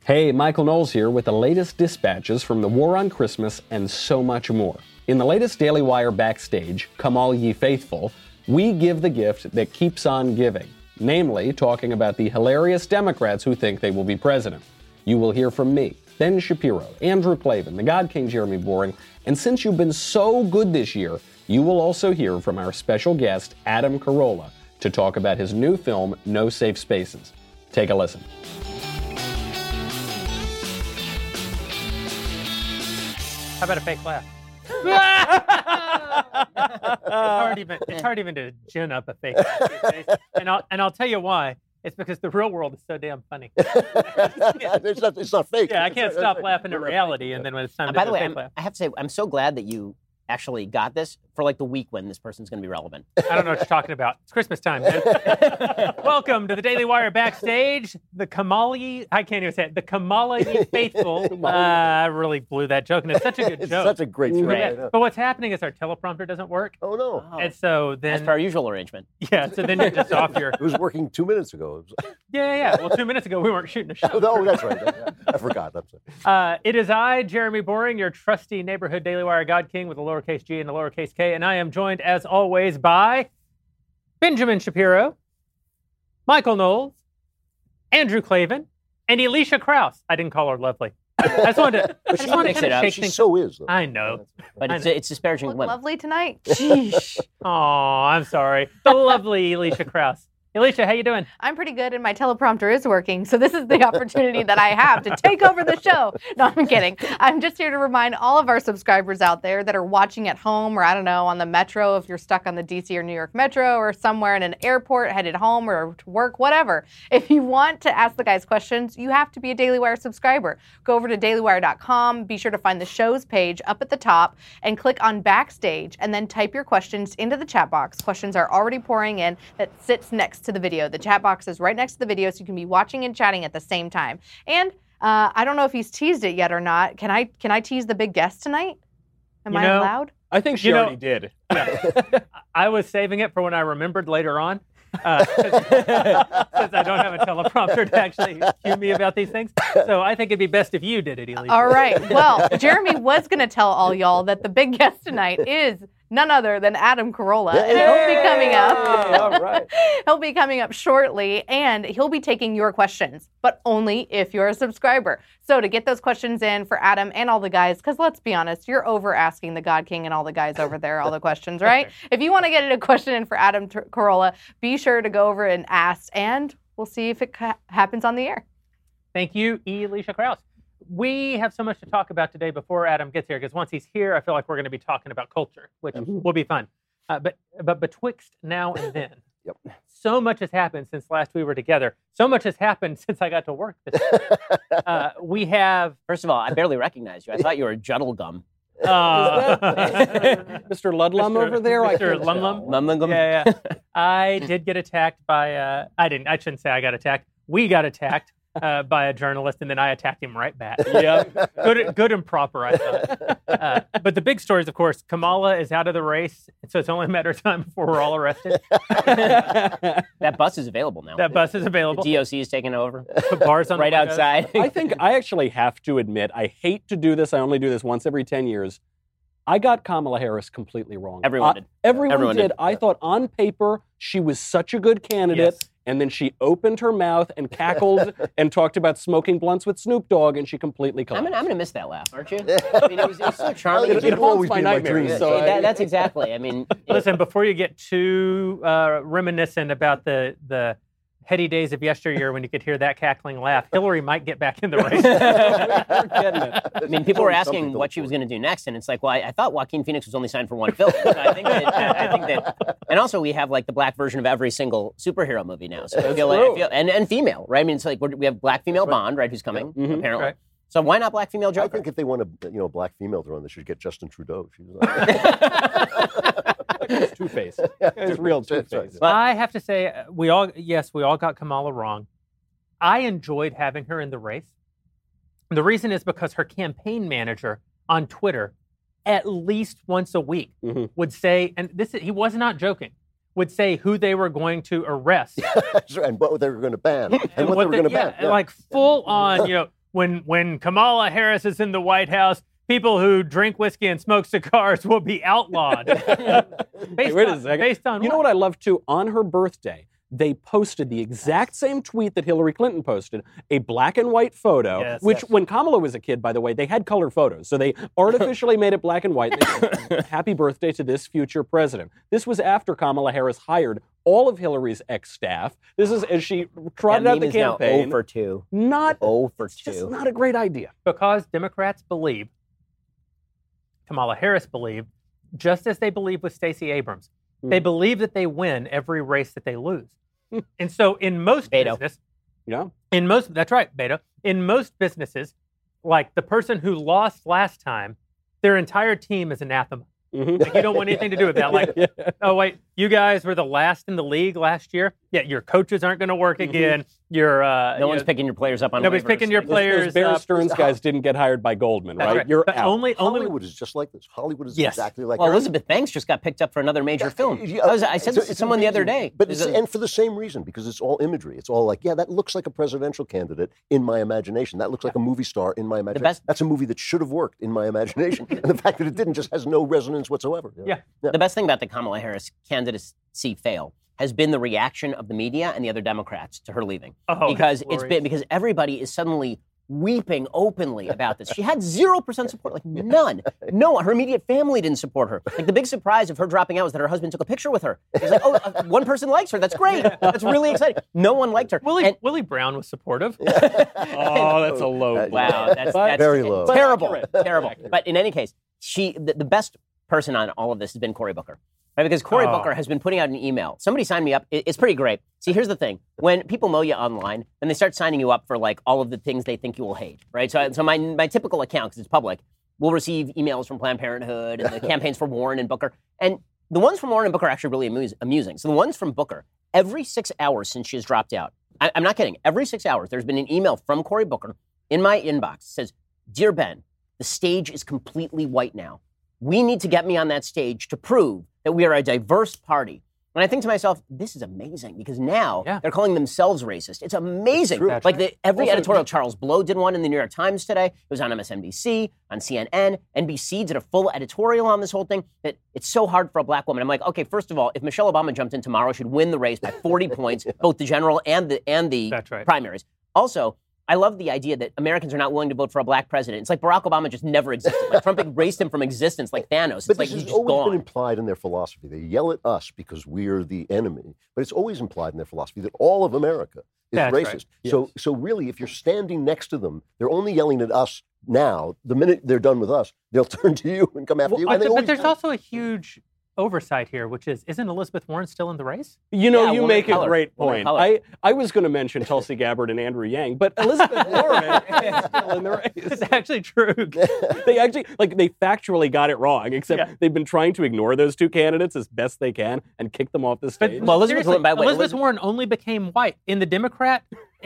Hey, Michael Knowles here with the latest dispatches from the War on Christmas and so much more. In the latest Daily Wire Backstage, Come All Ye Faithful, we give the gift that keeps on giving, namely talking about the hilarious Democrats who think they will be president. You will hear from me, Ben Shapiro, Andrew Klavan, the God King Jeremy Boring, and since you've been so good this year, you will also hear from our special guest, Adam Carolla, to talk about his new film, No Safe Spaces. Take a listen. How about a fake laugh? It's hard even to gin up a fake laugh these days. And I'll tell you why. It's because the real world is so damn funny. It's not fake. Yeah, I can't stop laughing at reality, and then when it's time to by do the a way, fake laugh. I have to say, I'm so glad that you actually got this for like the week when this person's going to be relevant. I don't know what you're talking about. It's Christmas time, man. Welcome to the Daily Wire Backstage. The Kamala, I can't even say it. The Kamala Ye Faithful. I really blew that joke, and it's such a good It's joke. such a great joke. Yeah. But what's happening is our teleprompter doesn't work. Oh, no. And so then... As per our usual arrangement. Yeah, so then you're just off your... It was working 2 minutes ago. Yeah. Well, 2 minutes ago, we weren't shooting a show. Oh, that's right. I forgot. I'm sorry. It is I, Jeremy Boring, your trusty neighborhood Daily Wire God King with a lowercase g and a lowercase k, and I am joined, as always, by Benjamin Shapiro, Michael Knowles, Andrew Klavan, and Alicia Krause. I didn't call her lovely. I just wanted to mix it up. shake She things. so is, though. I know. But it's disparaging Look women. lovely tonight. Sheesh. Oh, I'm sorry. The lovely Alicia Krause. Alicia, how you doing? I'm pretty good, and my teleprompter is working, so this is the opportunity that I have to take over the show. No, I'm kidding. I'm just here to remind all of our subscribers out there that are watching at home, or I don't know, on the metro, if you're stuck on the DC or New York metro, or somewhere in an airport, headed home or to work, whatever. If you want to ask the guys questions, you have to be a Daily Wire subscriber. Go over to dailywire.com, be sure to find the show's page up at the top, and click on Backstage, and then type your questions into the chat box. Questions are already pouring in that sits next to the video. The chat box is right next to the video, so you can be watching and chatting at the same time. And I don't know if he's teased it yet or not. Can I tease the big guest tonight? Am I allowed? I think she already did. I was saving it for when I remembered later on. Since I don't have a teleprompter to actually cue me about these things. So I think it'd be best if you did it, Alicia. All right. Well, Jeremy was going to tell all y'all that the big guest tonight is none other than Adam Carolla. And he'll be coming up. All right. He'll be coming up shortly, and he'll be taking your questions, but only if you're a subscriber. So to get those questions in for Adam and all the guys, because let's be honest, you're over asking the God King and all the guys over there all the questions, right? If you want to get a question in for Adam Carolla, be sure to go over and ask, and we'll see if it happens on the air. Thank you, Alicia Krause. We have so much to talk about today before Adam gets here, because once he's here, I feel like we're going to be talking about culture, which will be fun. But betwixt now and then, so much has happened since last we were together. So much has happened since I got to work this year. We have... First of all, I barely recognized you. I thought you were Juddlegum. Mr. Ludlum over there? Mr. Lumlum? Lumlum? Yeah. I did get attacked by... I shouldn't say I got attacked. We got attacked by a journalist, and then I attacked him right back. Yeah, good and proper, I thought. But the big story is, of course, Kamala is out of the race, so it's only a matter of time before we're all arrested. That bus is available now. That bus is available. The DOC is taking over. Put bars on right the windows. outside. I think I actually have to admit, I hate to do this. I only do this once every 10 years. I got Kamala Harris completely wrong. Everyone did. Everyone did. I thought on paper she was such a good candidate. Yes. And then she opened her mouth and cackled and talked about smoking blunts with Snoop Dogg, and she completely collapsed. I'm gonna miss that laugh, aren't you? I mean, it was so charming. It haunts my nightmares. dreams. So That's exactly. I mean, Listen, before you get too reminiscent about the heady days of yesteryear when you could hear that cackling laugh, Hillary might get back in the race. I mean, people were asking what she was going to do next, and it's like, well, I thought Joaquin Phoenix was only signed for one film. So I think that, and also we have like the black version of every single superhero movie now. So I feel and female, right? I mean, it's like we have black female Bond, right? Who's coming apparently. Right. So why not black female Joker? I think if they want a black female to run, they should get Justin Trudeau. It's Two-Face. It's real Two-Face. But I have to say, we all got Kamala wrong. I enjoyed having her in the race. The reason is because her campaign manager on Twitter, at least once a week, would say, and he was not joking, would say who they were going to arrest. And what they were going to ban. And what they were going to ban. Yeah, like full on, when Kamala Harris is in the White House, people who drink whiskey and smoke cigars will be outlawed. Wait a second. Based on you know what I love too? On her birthday, they posted the exact same tweet that Hillary Clinton posted, a black and white photo, which when Kamala was a kid, by the way, they had color photos. So they artificially made it black and white. They said, happy birthday to this future president. This was after Kamala Harris hired all of Hillary's ex-staff. This is as she trotted out the campaign. Now 0 for 2. Not 0 for 2. Just not a great idea. Because Democrats believe, Kamala Harris believed, just as they believe with Stacey Abrams, they believe that they win every race that they lose. And so in most business, that's right, Beto. In most businesses, like the person who lost last time, their entire team is anathema. Like, you don't want anything to do with that. Like, oh, wait, you guys were the last in the league last year? Yeah, your coaches aren't going to work again. Your no one's picking your players up on Nobody's waivers. picking your players Those Bear Stearns guys didn't get hired by Goldman, right? You're out. Hollywood is just like this. Hollywood is exactly like Well, her. Elizabeth Banks just got picked up for another major film. I said this to someone the other day. But and for the same reason, because it's all imagery. It's all like, yeah, that looks like a presidential candidate in my imagination. That looks like a movie star in my imagination. That's a movie that should have worked in my imagination. And the fact that it didn't just has no resonance whatsoever. Yeah. The best thing about the Kamala Harris candidacy fail has been the reaction of the media and the other Democrats to her leaving. Because everybody is suddenly weeping openly about this. She had 0% support, like none. No, her immediate family didn't support her. Like the big surprise of her dropping out was that her husband took a picture with her. He's like, one person likes her. That's great. That's really exciting. No one liked her. Willie Brown was supportive. Oh, that's a low. Wow, that's very low. Terrible. But in any case, the best person on all of this has been Cory Booker. Right, because Cory Booker has been putting out an email. Somebody signed me up. It's pretty great. See, here's the thing. When people know you online, then they start signing you up for like all of the things they think you will hate, right? So my typical account, because it's public, will receive emails from Planned Parenthood and the campaigns for Warren and Booker. And the ones from Warren and Booker are actually really amusing. So the ones from Booker, every 6 hours since she has dropped out, I'm not kidding, every 6 hours, there's been an email from Cory Booker in my inbox. It says, Dear Ben, the stage is completely white now. We need to get me on that stage to prove that we are a diverse party. And I think to myself, this is amazing because now they're calling themselves racist. It's amazing. Every editorial, Charles Blow did one in the New York Times today. It was on MSNBC, on CNN. NBC did a full editorial on this whole thing. That it's so hard for a black woman. I'm like, okay, first of all, if Michelle Obama jumped in tomorrow, she'd win the race by 40 points, both the general and the primaries. Also, I love the idea that Americans are not willing to vote for a black president. It's like Barack Obama just never existed. Like Trump erased him from existence like Thanos. But like this he's has just always gone. been implied in their philosophy. They yell at us because we're the enemy. But it's always implied in their philosophy that all of America is racist. Right. So really, if you're standing next to them, they're only yelling at us now. The minute they're done with us, they'll turn to you and come after you. And but there's also a huge oversight here, which isn't Elizabeth Warren still in the race? You know, you make a great point. I was going to mention Tulsi Gabbard and Andrew Yang, but Elizabeth Warren is still in the race. It's actually true. They factually got it wrong, except they've been trying to ignore those two candidates as best they can and kick them off the stage. But, Elizabeth Warren only became white in the Democrat.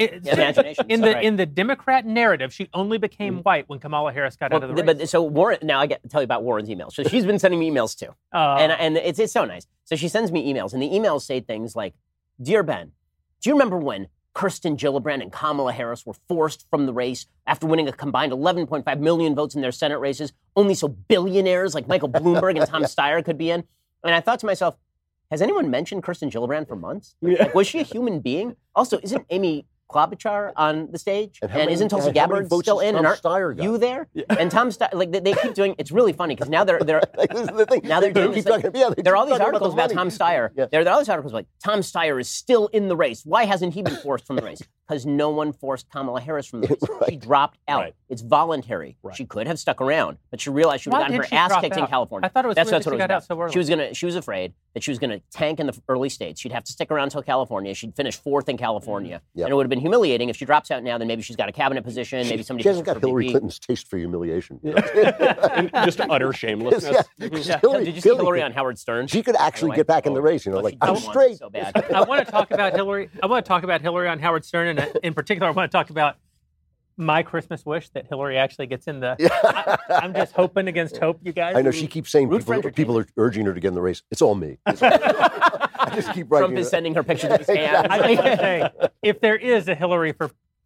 In the Democrat narrative, she only became white when Kamala Harris got out of the race. But so Warren, now I get to tell you about Warren's emails. So she's been sending me emails too, and it's so nice. So she sends me emails, and the emails say things like, "Dear Ben, do you remember when Kirsten Gillibrand and Kamala Harris were forced from the race after winning a combined 11.5 million votes in their Senate races, only so billionaires like Michael Bloomberg and Tom Steyer could be in?" And I thought to myself, has anyone mentioned Kirsten Gillibrand for months? Like, was she a human being? Also, isn't Amy Klobuchar on the stage, and isn't Tulsi Gabbard still in? And aren't you there? Yeah. And Tom Steyer, like they keep doing. It's really funny because now they're like, this is the thing. Now they're doing this. There are all these articles about Tom Steyer. Yeah. There are all these articles like Tom Steyer is still in the race. Why hasn't he been forced from the race? Because no one forced Kamala Harris from the race. She dropped out. Right. It's voluntary. Right. She could have stuck around, but she realized she would have gotten her ass kicked in California. I thought it was that's what it was got out so early. She was afraid that she was going to tank in the early states. She'd have to stick around until California. She'd finish 4th in California, and it would have been humiliating if she drops out now. Then maybe she's got a cabinet position. Maybe somebody. She hasn't got Hillary Clinton's taste for humiliation. Just utter shamelessness. Did you see Hillary on Howard Stern? She could actually get back in the race. I'm straight. So bad. I want to talk about Hillary. I want to talk about Hillary on Howard Stern, and in particular, I want to talk about my Christmas wish that Hillary actually gets in the. I'm just hoping against hope, you guys. I know she keeps saying people are urging her to get in the race. It's all me. I just keep writing. Trump is sending her pictures of his hand. I just want to say, if there is a Hillary for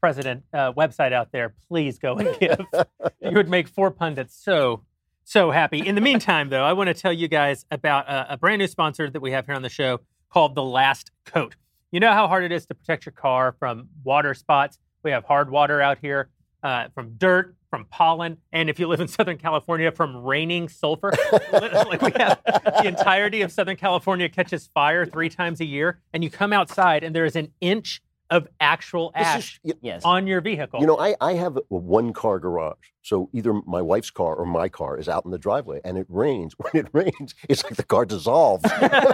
president website out there, please go and give. You would make 4 pundits so happy. In the meantime, though, I want to tell you guys about a brand new sponsor that we have here on the show called The Last Coat. You know how hard it is to protect your car from water spots? We have hard water out here, from dirt, from pollen, and if you live in Southern California, from raining sulfur. Like we have the entirety of Southern California catches fire 3 times a year, and you come outside and there is an inch of actual ash on your vehicle. You know, I have a 1-car garage. So either my wife's car or my car is out in the driveway, and it rains. When it rains, it's like the car dissolves.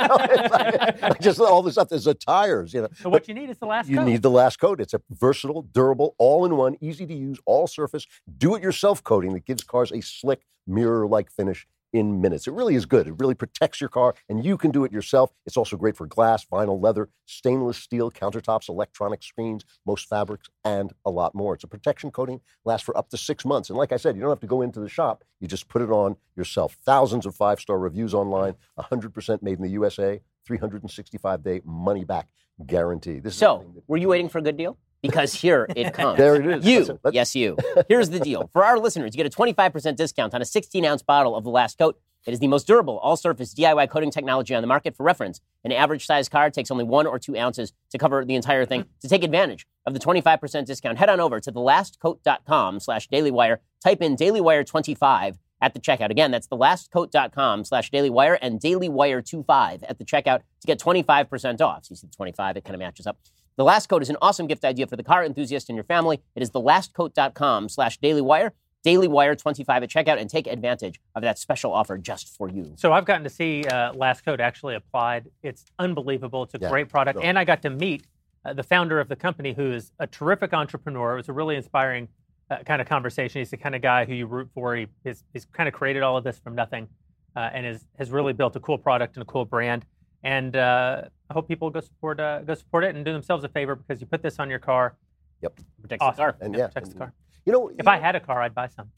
Just all this stuff. There's the tires, you know. So what you need is the Last Coat. You need the Last Coat. It's a versatile, durable, all-in-one, easy-to-use, all-surface, do-it-yourself coating that gives cars a slick, mirror-like finish in minutes. It really is good. It really protects your car, and you can do it yourself. It's also great for glass, vinyl, leather, stainless steel, countertops, electronic screens, most fabrics, and a lot more. It's a protection coating, lasts for up to 6 months. And like I said, you don't have to go into the shop. You just put it on yourself. Thousands of 5-star reviews online, 100% made in the USA, 365-day money-back guarantee. Were you waiting for a good deal? Because here it comes. There it is. Yes, you. Here's the deal. For our listeners, you get a 25% discount on a 16-ounce bottle of The Last Coat. It is the most durable, all-surface DIY coating technology on the market. For reference, an average-sized car takes only 1 or 2 ounces to cover the entire thing. To take advantage of the 25% discount, head on over to thelastcoat.com/dailywire. Type in dailywire25 at the checkout. Again, that's thelastcoat.com/dailywire and dailywire25 at the checkout to get 25% off. So you see the 25, it kind of matches up. The Last Coat is an awesome gift idea for the car enthusiast in your family. It is thelastcoat.com/dailywire, dailywire25 at checkout, and take advantage of that special offer just for you. So I've gotten to see Last Coat actually applied. It's unbelievable. It's a great product. And I got to meet the founder of the company, who is a terrific entrepreneur. It was a really inspiring kind of conversation. He's the kind of guy who you root for. He's kind of created all of this from nothing and has really built a cool product and a cool brand. And I hope people go support it and do themselves a favor, because you put this on your car. Yep. Protects the car. And protects the car. You know, if I had a car, I'd buy some.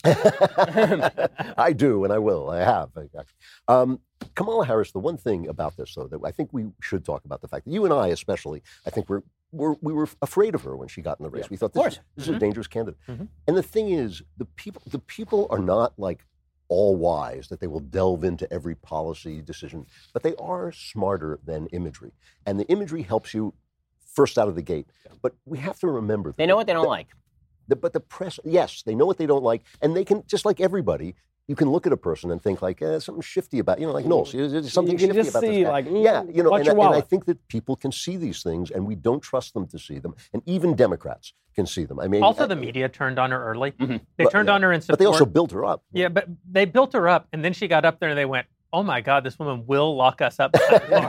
I do, and I will. I have. Kamala Harris, the one thing about this, though, that I think we should talk about, the fact that you and I especially, I think we were afraid of her when she got in the race. We thought this is a dangerous candidate. Mm-hmm. And the thing is, the people are not like all wise, that they will delve into every policy decision, but they are smarter than imagery. And the imagery helps you first out of the gate. But we have to remember they know what they don't like. But the press, yes, they know what they don't like, and they can, just like everybody, you can look at a person and think like, something shifty about, like Knowles, there's something shifty about this guy. And I think that people can see these things, and we don't trust them to see them, and even Democrats can see them. I mean, also the media turned on her early. Mm-hmm. They turned on her in support. But they also built her up. Yeah, but they built her up, and then she got up there, and they went, oh my God, this woman will lock us up.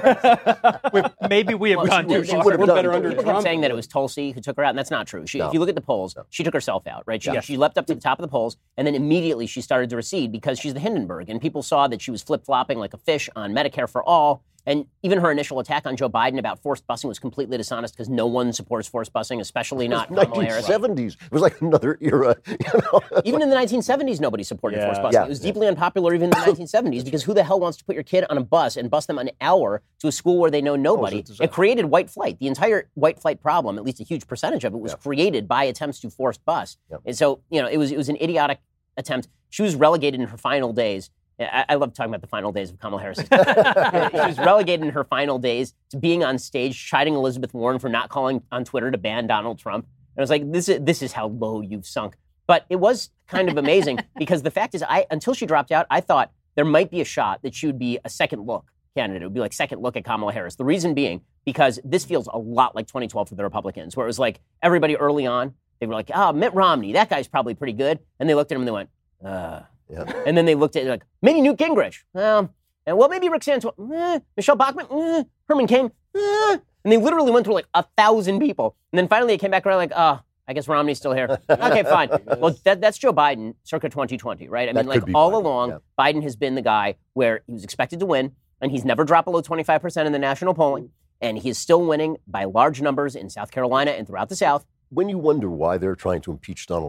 Maybe we have gone too far. We're better under Trump. Saying that it was Tulsi who took her out, and that's not true. If you look at the polls, she took herself out, right? She leapt up to the top of the polls, and then immediately she started to recede because she's the Hindenburg, and people saw that she was flip-flopping like a fish on Medicare for all. And even her initial attack on Joe Biden about forced busing was completely dishonest, because no one supports forced busing, especially not Kamala Harris. 1970s. It was like another era. Even in the 1970s, nobody supported forced busing. It was deeply unpopular even in the 1970s, because who the hell wants to put your kid on a bus and bus them an hour to a school where they know nobody? It created white flight. The entire white flight problem, at least a huge percentage of it, was created by attempts to forced bus. And so, it was an idiotic attempt. She was relegated in her final days. I love talking about the final days of Kamala Harris. She was relegated in her final days to being on stage chiding Elizabeth Warren for not calling on Twitter to ban Donald Trump. And I was like, this is how low you've sunk. But it was kind of amazing, because the fact is, until she dropped out, I thought there might be a shot that she would be a second look candidate. It would be like second look at Kamala Harris. The reason being, because this feels a lot like 2012 for the Republicans, where it was like everybody early on, they were like, Mitt Romney, that guy's probably pretty good. And they looked at him and they went, And then they looked at it like, maybe Newt Gingrich. Maybe Rick Santorum. Michelle Bachmann. Herman Cain. And they literally went through like 1,000 people. And then finally they came back around like, I guess Romney's still here. Okay, fine. Well, that's Joe Biden circa 2020, right? I mean, like all along, Biden has been the guy where he was expected to win, and he's never dropped below 25% in the national polling, and he is still winning by large numbers in South Carolina and throughout the South. When you wonder why they're trying to impeach Donald Trump,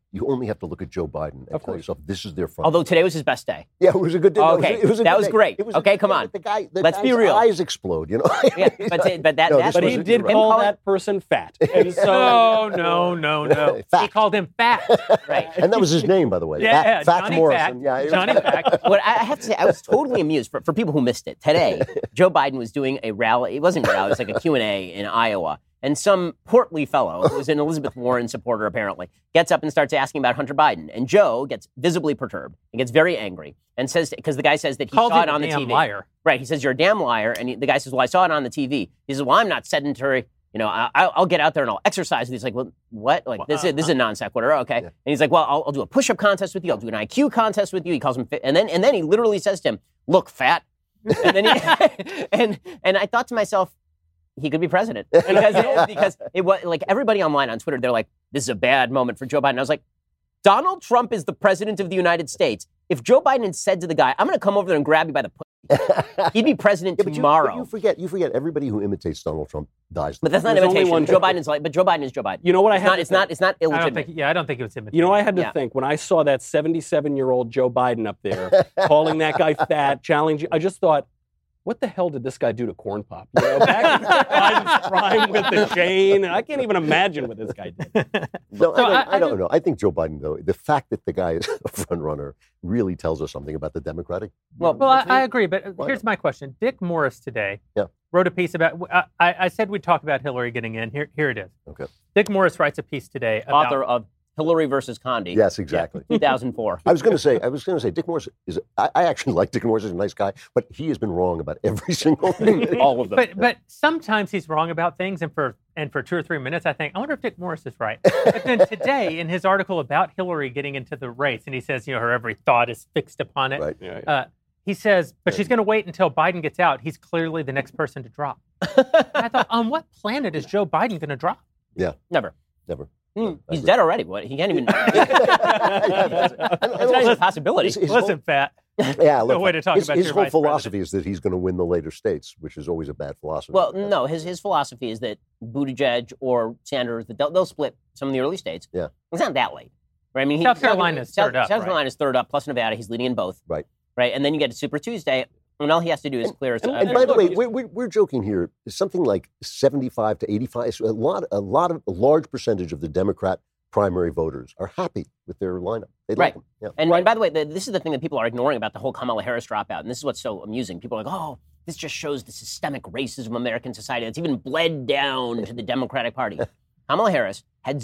you only have to look at Joe Biden and tell yourself this is their front. Although today was his best day. Yeah, it was a good day. Okay, that was great. Okay, come on. Let's be real. Eyes explode, you know. Yeah, but he did call that person fat. And so no. He called him fat. Right. And that was his name, by the way. Yeah, Fat Johnny Morrison. Fact. Yeah, Johnny Fact. What I have to say, I was totally amused. For people who missed it, today, Joe Biden was doing a rally. It wasn't a rally. It was like a Q&A in Iowa. And some portly fellow, who was an Elizabeth Warren supporter apparently, gets up and starts asking about Hunter Biden. And Joe gets visibly perturbed and gets very angry and says, because the guy says that he saw it on the TV. Liar. Right. He says, you're a damn liar. And the guy says, well, I saw it on the TV. He says, well, I'm not sedentary. You know, I'll get out there and I'll exercise. And he's like, well, what? Like, this is a non sequitur. Okay. Yeah. And he's like, well, I'll do a push-up contest with you. I'll do an IQ contest with you. He calls him fit. And then he literally says to him, look, fat. And then and I thought to myself, he could be president because it was like everybody online on Twitter. They're like, this is a bad moment for Joe Biden. I was like, Donald Trump is the president of the United States. If Joe Biden had said to the guy, I'm going to come over there and grab you by the pussy, he'd be president tomorrow. But you forget everybody who imitates Donald Trump dies. But that's not imitation. Joe Biden is Joe Biden. You know what it's not illegitimate. I don't think it was imitation. You know what I had to think when I saw that 77-year-old Joe Biden up there calling that guy fat, challenging. I just thought, what the hell did this guy do to Corn Pop? You know, back in Biden's prime with the chain. I can't even imagine what this guy did. No, I don't know. I think Joe Biden, though, the fact that the guy is a front runner really tells us something about the Democratic. Well, I agree, but here's my question. Dick Morris today wrote a piece about. I said we'd talk about Hillary getting in. Here it is. Okay. Dick Morris writes a piece today about author of Hillary versus Condi. Yes, exactly. 2004. I was going to say, Dick Morris is. I actually like Dick Morris. He's a nice guy, but he has been wrong about every single thing. All of them. But sometimes he's wrong about things, and for 2 or 3 minutes, I think, I wonder if Dick Morris is right. But then today, in his article about Hillary getting into the race, and he says, her every thought is fixed upon it. Right. Yeah. He says, but she's going to wait until Biden gets out. He's clearly the next person to drop. And I thought, on what planet is Joe Biden going to drop? Yeah. Never. He's dead already. What? He can't even. That's not even a possibility. Listen, Pat. Yeah, look, no way to talk about his your whole vice philosophy president. is that he's going to win the later states, which is always a bad philosophy. Well, no, his philosophy is that Buttigieg or Sanders, they'll split some of the early states. Yeah. It's not that late. Right? I mean, South Carolina's third up. South Carolina's third up, plus Nevada. He's leading in both. Right. Right. And then you get to Super Tuesday, and all he has to do is clear. And by the way, we're joking here. Something like 75 to 85, a large percentage of the Democrat primary voters are happy with their lineup. They like them. Yeah. And by the way, this is the thing that people are ignoring about the whole Kamala Harris dropout, and this is what's so amusing. People are like, oh, this just shows the systemic racism of American society that's even bled down to the Democratic Party. Kamala Harris had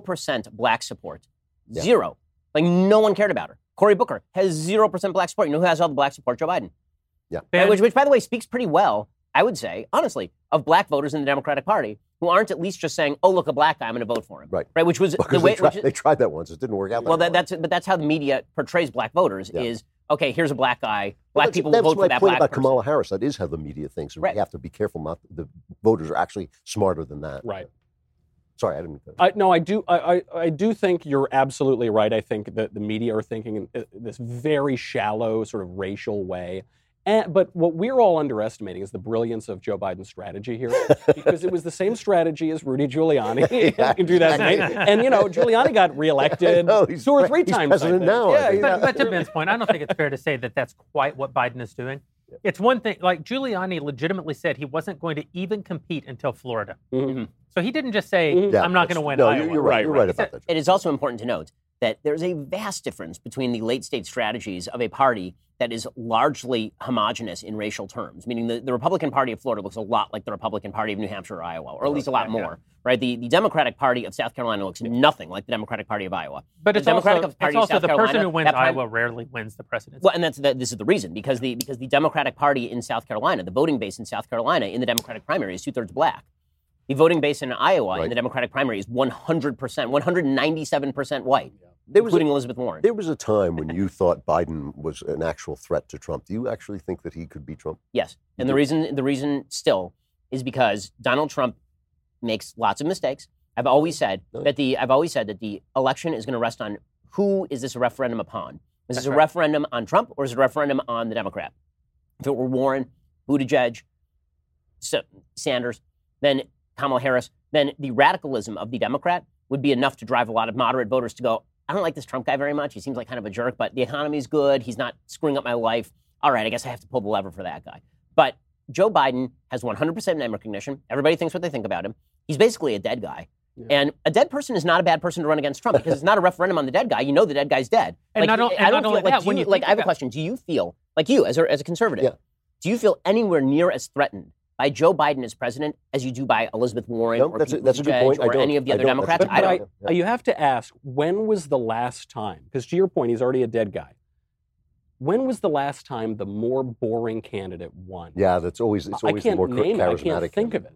0% black support. Yeah. Zero. Like, no one cared about her. Cory Booker has 0% black support. You know who has all the black support? Joe Biden. Yeah. Which, by the way, speaks pretty well, I would say, honestly, of black voters in the Democratic Party who aren't at least just saying, oh, look, a black guy, I'm going to vote for him. Right. Which was the way they tried that once. It didn't work out. That's how the media portrays black voters is, okay, here's a black guy. Black people will vote for that black person. That's my point about Kamala Harris. That is how the media thinks. So we have to be careful. Not the voters are actually smarter than that. Right. Sorry, I didn't. No, I do. I do think you're absolutely right. I think that the media are thinking in this very shallow, sort of racial way. But what we're all underestimating is the brilliance of Joe Biden's strategy here, because it was the same strategy as Rudy Giuliani in 2008. And, Giuliani got reelected 2 or 3 times. President now. Yeah, but to Ben's point, I don't think it's fair to say that that's quite what Biden is doing. Yeah. It's one thing, like Giuliani legitimately said he wasn't going to even compete until Florida. Mm-hmm. So he didn't just say, I'm not going to win Iowa. You're right. You're right about that. It is also important to note that there's a vast difference between the late state strategies of a party that is largely homogenous in racial terms, meaning the Republican Party of Florida looks a lot like the Republican Party of New Hampshire or Iowa, or at least a lot more, right? The Democratic Party of South Carolina looks nothing like the Democratic Party of Iowa. But it's also the person who wins Iowa rarely wins the presidency. Well, and this is the reason, because the Democratic Party in South Carolina, the voting base in South Carolina in the Democratic primary is 2/3 black. The voting base in Iowa in the Democratic primary is 100%, 197% white. Including Elizabeth Warren. There was a time when you thought Biden was an actual threat to Trump. Do you actually think that he could beat Trump? Yes. And the reason still is because Donald Trump makes lots of mistakes. I've always said that the election is going to rest on who is this a referendum upon? Is this a referendum on Trump, or is it a referendum on the Democrat? If it were Warren, Buttigieg, Sanders, then Kamala Harris, then the radicalism of the Democrat would be enough to drive a lot of moderate voters to go, I don't like this Trump guy very much. He seems like kind of a jerk, but the economy's good. He's not screwing up my life. All right, I guess I have to pull the lever for that guy. But Joe Biden has 100% name recognition. Everybody thinks what they think about him. He's basically a dead guy. Yeah. And a dead person is not a bad person to run against Trump because it's not a referendum on the dead guy. You know the dead guy's dead. And I have a question. Do you feel, like you as a conservative, do you feel anywhere near as threatened by Joe Biden as president as you do by Elizabeth Warren or Pete Buttigieg or any of the other Democrats? You have to ask, when was the last time, because to your point, he's already a dead guy. When was the last time the more boring candidate won? Yeah, it's always the more charismatic. I can't think of it.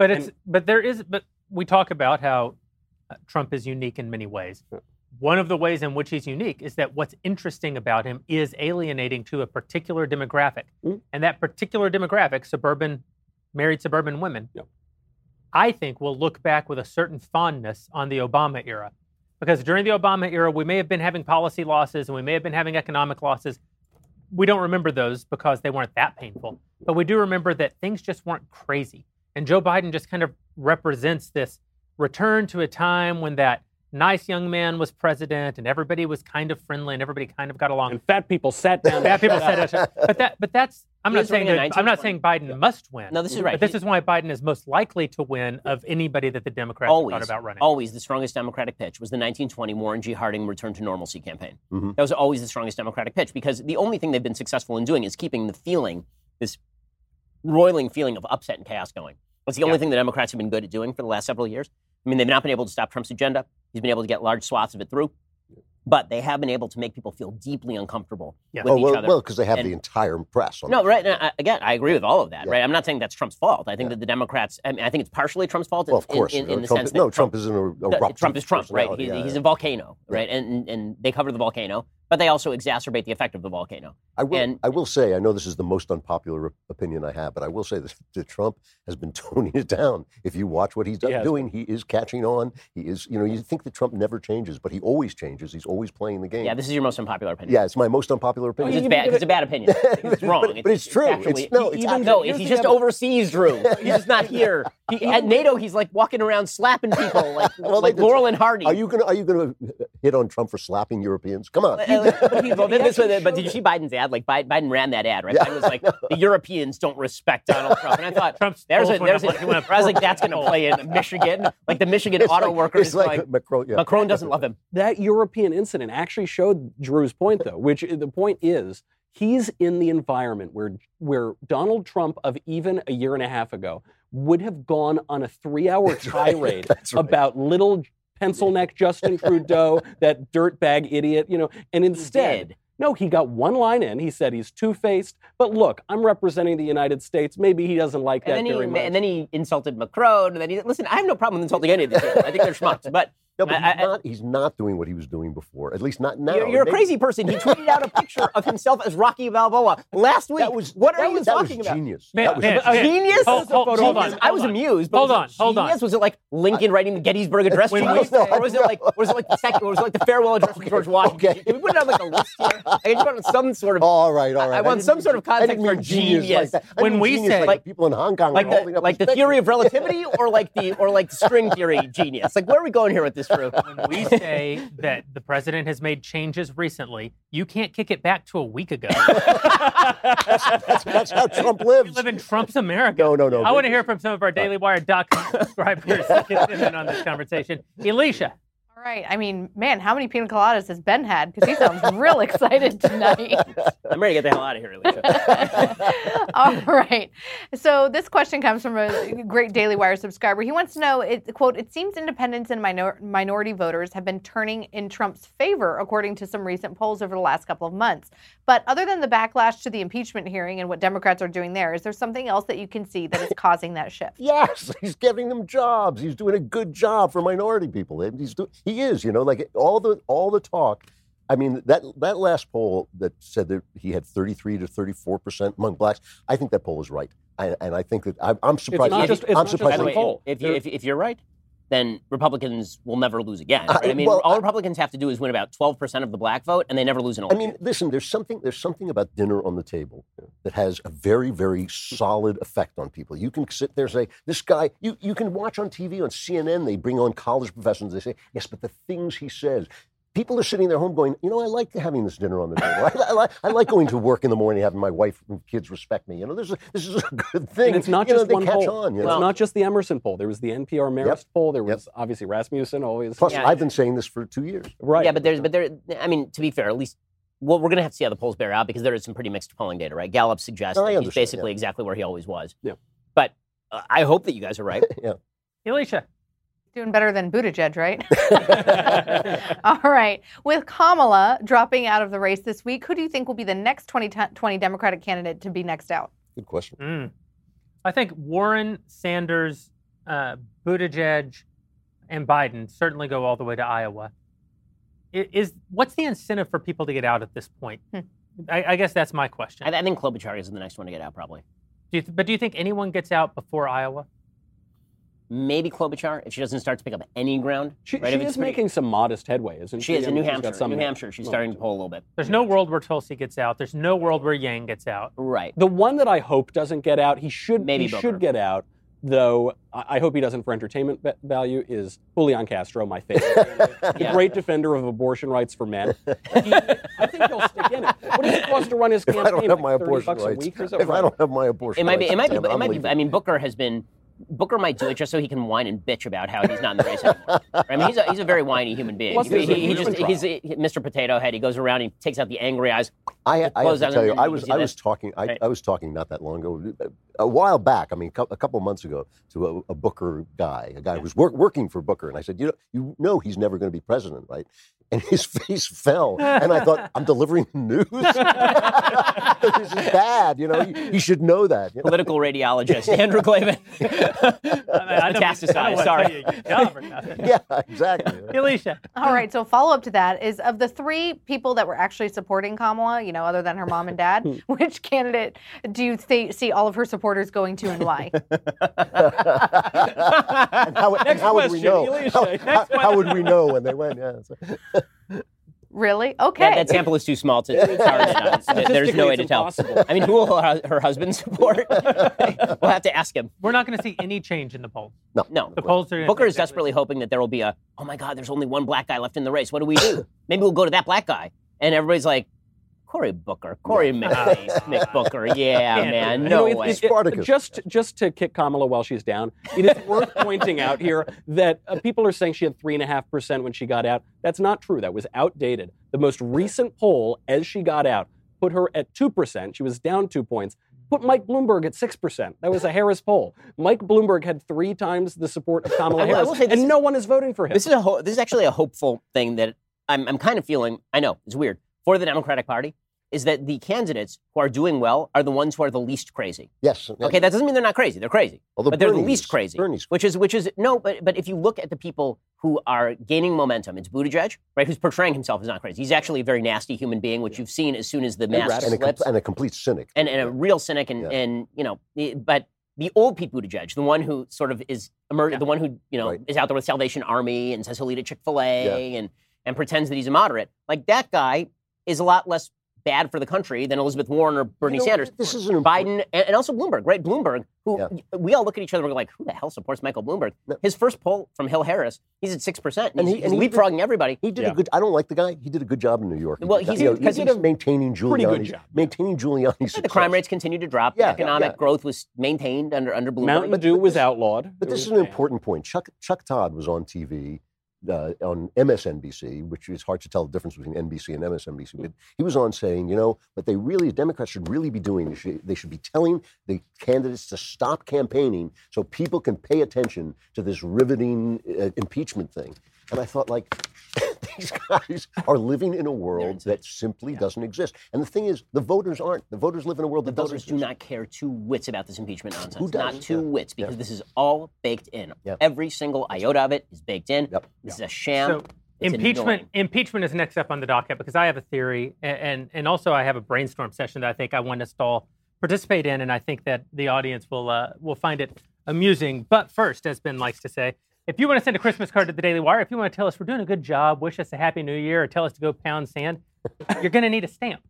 But we talk about how Trump is unique in many ways. One of the ways in which he's unique is that what's interesting about him is alienating to a particular demographic. And that particular demographic, married suburban women, I think will look back with a certain fondness on the Obama era. Because during the Obama era, we may have been having policy losses and we may have been having economic losses. We don't remember those because they weren't that painful. But we do remember that things just weren't crazy. And Joe Biden just kind of represents this return to a time when that nice young man was president and everybody was kind of friendly and everybody kind of got along. And fat people sat down. But that's I'm not saying Biden must win. No, this is right. But this is why Biden is most likely to win of anybody that the Democrats thought about running. Always the strongest Democratic pitch was the 1920 Warren G. Harding return to normalcy campaign. Mm-hmm. That was always the strongest Democratic pitch because the only thing they've been successful in doing is keeping the feeling, this roiling feeling of upset and chaos going. That's the only thing the Democrats have been good at doing for the last several years. I mean, they've not been able to stop Trump's agenda. He's been able to get large swaths of it through. But they have been able to make people feel deeply uncomfortable with each other. Well, because they have the entire press. Again, I agree with all of that, right? I'm not saying that's Trump's fault. I think that the Democrats, I think it's partially Trump's fault. Well, of course. In the sense that Trump is an eruption. Trump is Trump, right? He's a volcano, right? And they cover the volcano, but they also exacerbate the effect of the volcano. I will say, I know this is the most unpopular opinion I have, but I will say that Trump has been toning it down. If you watch what he's doing, he is catching on. He is, you think that Trump never changes, but he always changes. He's always playing the game. Yeah, this is your most unpopular opinion. Yeah, it's my most unpopular opinion. It's a bad opinion. It's wrong. But it's true. He's just overseas, Drew. He's just not here. At NATO, he's like walking around slapping people like Laurel and Hardy. Are you gonna hit on Trump for slapping Europeans? Come on. But did you see Biden's ad? Like Biden ran that ad, right? Biden was like, the Europeans don't respect Donald Trump. And I thought, I was like, that's going to play in Michigan. Like the Michigan auto workers. Like Macron doesn't love him. That European incident actually showed Drew's point, though, which the point is he's in the environment where Donald Trump of even a year and a half ago would have gone on a 3-hour tirade about little pencil neck Justin Trudeau, that dirtbag idiot, and instead, no, he got one line in. He said he's two-faced, but look, I'm representing the United States. Maybe he doesn't like that very much. And then he insulted Macron. And then listen, I have no problem with insulting any of these people. I think they're schmucks, but he's not doing what he was doing before. At least not now. You're a crazy person. He tweeted out a picture of himself as Rocky Balboa last week. What are you talking about? Genius. Genius? Hold on. I was amused. Hold on. Was it like Lincoln writing the Gettysburg Address? Or was it like the farewell address from George Washington? Okay. Can we put it on like a list here? I just want some sort of. All right. I want some sort of context for genius. When we say like people in Hong Kong like the theory of relativity, or like the string theory genius. Like where are we going here with this, Drew? When we say that the president has made changes recently, you can't kick it back to a week ago. That's how Trump lives. We live in Trump's America. No. I want to hear from some of our DailyWire.com subscribers in on this conversation. Elisha. All right. I mean, man, how many pina coladas has Ben had? Because he sounds real excited tonight. I'm ready to get the hell out of here, Elisha. All right. So this question comes from a great Daily Wire subscriber. He wants to know, quote, it seems independents and minority voters have been turning in Trump's favor, according to some recent polls over the last couple of months. But other than the backlash to the impeachment hearing and what Democrats are doing there, is there something else that you can see that is causing that shift? Yes. He's giving them jobs. He's doing a good job for minority people. He is, like all the talk. I mean, that last poll that said that he had 33 to 34% among blacks, I think that poll is right. And I think that I'm surprised. I'm surprised. If you're right, then Republicans will never lose again. Right? All Republicans have to do is win about 12% of the black vote, and they never lose an election. Listen, there's something about dinner on the table that has a very, very solid effect on people. You can sit there and say, this guy, you can watch on TV, on CNN, they bring on college professors, they say, yes, but the things he says. people are sitting at their home going, I like having this dinner on the table. I like going to work in the morning, having my wife and kids respect me. This is a good thing. And it's not just one poll. On, it's not just the Emerson poll. There was the NPR Marist poll. There was obviously Rasmussen always. Plus, I've been saying this for 2 years. Right. Yeah, but I mean, to be fair, at least, well, we're going to have to see how the polls bear out because there is some pretty mixed polling data, right? Gallup suggests that he's basically exactly where he always was. Yeah. But I hope that you guys are right. Yeah. Alicia. Doing better than Buttigieg, right? All right. With Kamala dropping out of the race this week, who do you think will be the next 2020 Democratic candidate to be next out? Good question. I think Warren, Sanders, Buttigieg, and Biden certainly go all the way to Iowa. What's the incentive for people to get out at this point? I guess that's my question. I think Klobuchar is the next one to get out, probably. But do you think anyone gets out before Iowa? Maybe Klobuchar, if she doesn't start to pick up any ground. She is making some modest headway, isn't she? She is in New Hampshire. She's starting to pull a little bit. There's no world where Tulsi gets out. There's no world where Yang gets out. Right. The one that I hope doesn't get out, he should get out, though I hope he doesn't for entertainment value, is Julian Castro, my favorite. Great defender of abortion rights for men. I think he'll stick in it. What does it cost to run his campaign? If I don't have my abortion $30 a week or so? If I don't have my abortion rights. It might be. I mean, Booker might do it just so he can whine and bitch about how he's not in the race anymore. I mean, he's a very whiny human being. He's Mr. Potato Head. He goes around, he takes out the angry eyes. I have to tell you, I was talking not that long ago, a while back. I mean, a couple of months ago, to a Booker guy, who was working for Booker, and I said, you know, he's never going to be president, right? And his face fell, and I thought, I'm delivering news. This is bad, You should know that. Political radiologist Andrew Klavan. Metastasized. Sorry. Yeah, exactly. Alicia. All right. So follow up to that is, of the 3 people that were actually supporting Kamala, other than her mom and dad, which candidate do you see all of her supporters going to, and why? And how would we know? How would we know when they went? Yeah. Really? Okay. That sample is too small to. There's no way to tell. I mean, who will her husband support? We'll have to ask him. We're not going to see any change in the polls. No. The polls are. Booker is desperately hoping that there will be oh my God, there's only one black guy left in the race. What do we do? Maybe we'll go to that black guy. And everybody's like, Cory Booker, Mick Booker. Yeah, man, no way. Just to kick Kamala while she's down, it is worth pointing out here that people are saying she had 3.5% when she got out. That's not true. That was outdated. The most recent poll, as she got out, put her at 2%. She was down 2 points. Put Mike Bloomberg at 6%. That was a Harris poll. Mike Bloomberg had 3 times the support of Kamala Harris, and no one is voting for him. This is actually a hopeful thing that I'm kind of feeling. I know, it's weird. For the Democratic Party, is that the candidates who are doing well are the ones who are the least crazy. Yes. Okay, that doesn't mean they're not crazy. They're crazy. But they're the least crazy. Bernie's. Which is no, but if you look at the people who are gaining momentum, it's Buttigieg, right, who's portraying himself as not crazy. He's actually a very nasty human being, which you've seen as soon as the mask slips. And a complete cynic. And a real cynic, but the old Pete Buttigieg, the one who sort of is the one who is out there with Salvation Army and says he'll eat at Chick-fil-A and pretends that he's a moderate, like that guy is a lot less bad for the country than Elizabeth Warren or Bernie Sanders. This is Biden and also Bloomberg, right? Bloomberg, who we all look at each other and go like, who the hell supports Michael Bloomberg? No. His first poll from Hill Harris, he's at 6%. And he's leapfrogging everybody. He did a good. I don't like the guy. He did a good job in New York. Well, he's maintaining Giuliani's the crime rates continued to drop. The economic growth was maintained under Bloomberg. Mountain Dew was outlawed. But this is an important point. Chuck Todd was on TV. On MSNBC, which is hard to tell the difference between NBC and MSNBC, but he was on saying, what Democrats should really be doing, they should be telling the candidates to stop campaigning so people can pay attention to this riveting impeachment thing. And I thought, these guys are living in a world that simply doesn't exist. And the thing is, the voters aren't. The voters live in a world that doesn't exist. The voters do not care 2 wits about this impeachment nonsense. Who does? Not 2 wits, because this is all baked in. Every single iota of it is baked in. This is a sham. So impeachment is next up on the docket, because I have a theory, and also I have a brainstorm session that I think I want us to all participate in, and I think that the audience will find it amusing. But first, as Ben likes to say, if you want to send a Christmas card to the Daily Wire, if you want to tell us we're doing a good job, wish us a Happy New Year, or tell us to go pound sand, you're going to need a stamp.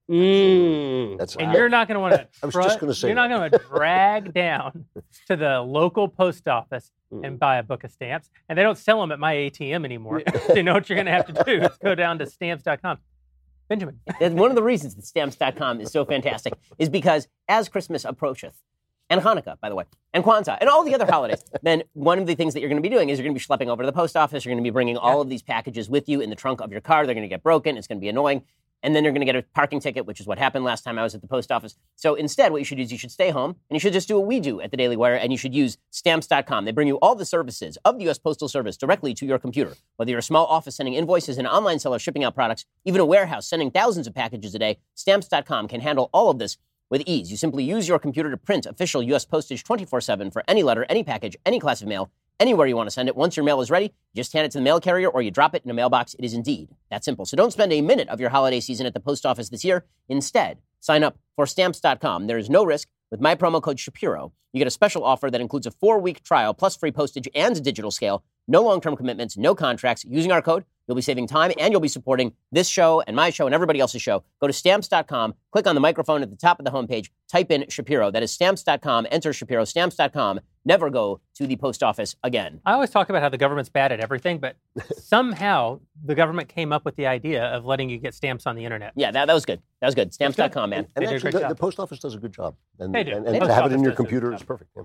That's And you're not going to want to. I was just going to say you're not going to drag down to the local post office and buy a book of stamps. And they don't sell them at my ATM anymore. So you know what you're going to have to do is go down to stamps.com. Benjamin. One of the reasons that stamps.com is so fantastic is because as Christmas approacheth, and Hanukkah, by the way, and Kwanzaa, and all the other holidays, then one of the things that you're going to be doing is you're going to be schlepping over to the post office. You're going to be bringing all of these packages with you in the trunk of your car. They're going to get broken. It's going to be annoying. And then you're going to get a parking ticket, which is what happened last time I was at the post office. So instead, what you should do is you should stay home, and you should just do what we do at the Daily Wire, and you should use Stamps.com. They bring you all the services of the U.S. Postal Service directly to your computer. Whether you're a small office sending invoices, an online seller shipping out products, even a warehouse sending thousands of packages a day, Stamps.com can handle all of this with ease. You simply use your computer to print official U.S. postage 24/7 for any letter, any package, any class of mail, anywhere you want to send it. Once your mail is ready, you just hand it to the mail carrier or you drop it in a mailbox. It is indeed that simple. So don't spend a minute of your holiday season at the post office this year. Instead, sign up for Stamps.com. There is no risk. With my promo code Shapiro, you get a special offer that includes a 4-week trial plus free postage and a digital scale. No long-term commitments, no contracts. Using our code, you'll be saving time and you'll be supporting this show and my show and everybody else's show. Go to Stamps.com, click on the microphone at the top of the homepage, type in Shapiro. That is Stamps.com, enter Shapiro, Stamps.com. Never go to the post office again. I always talk about how the government's bad at everything, but somehow the government came up with the idea of letting you get stamps on the internet. Yeah, that was good. That was good. Stamps.com, man. And They do a actually, great job. the post office does a good job. And, They do. And The to post have it office in your does a good computer job. is perfect. Yeah.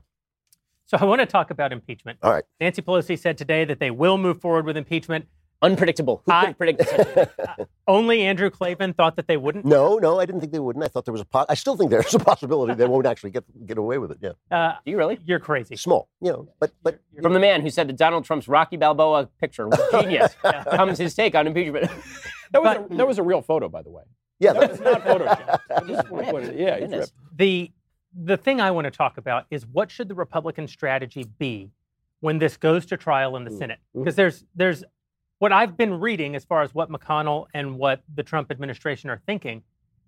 So I want to talk about impeachment. All right. Nancy Pelosi said today that they will move forward with impeachment. Unpredictable. Who could predict this? Only Andrew Klavan thought that they wouldn't. No, I didn't think they wouldn't. I thought there was I still think there's a possibility they won't actually get away with it. Yeah. Do you really? You're crazy. Small, but From the man who said that Donald Trump's Rocky Balboa picture was genius comes his take on impeachment. That was a real photo, by the way. yeah, That was not Photoshopped. I just wanna put it- yeah, he's Goodness. ripped. The thing I want to talk about is what should the Republican strategy be when this goes to trial in the Senate? Because there's what I've been reading as far as what McConnell and what the Trump administration are thinking.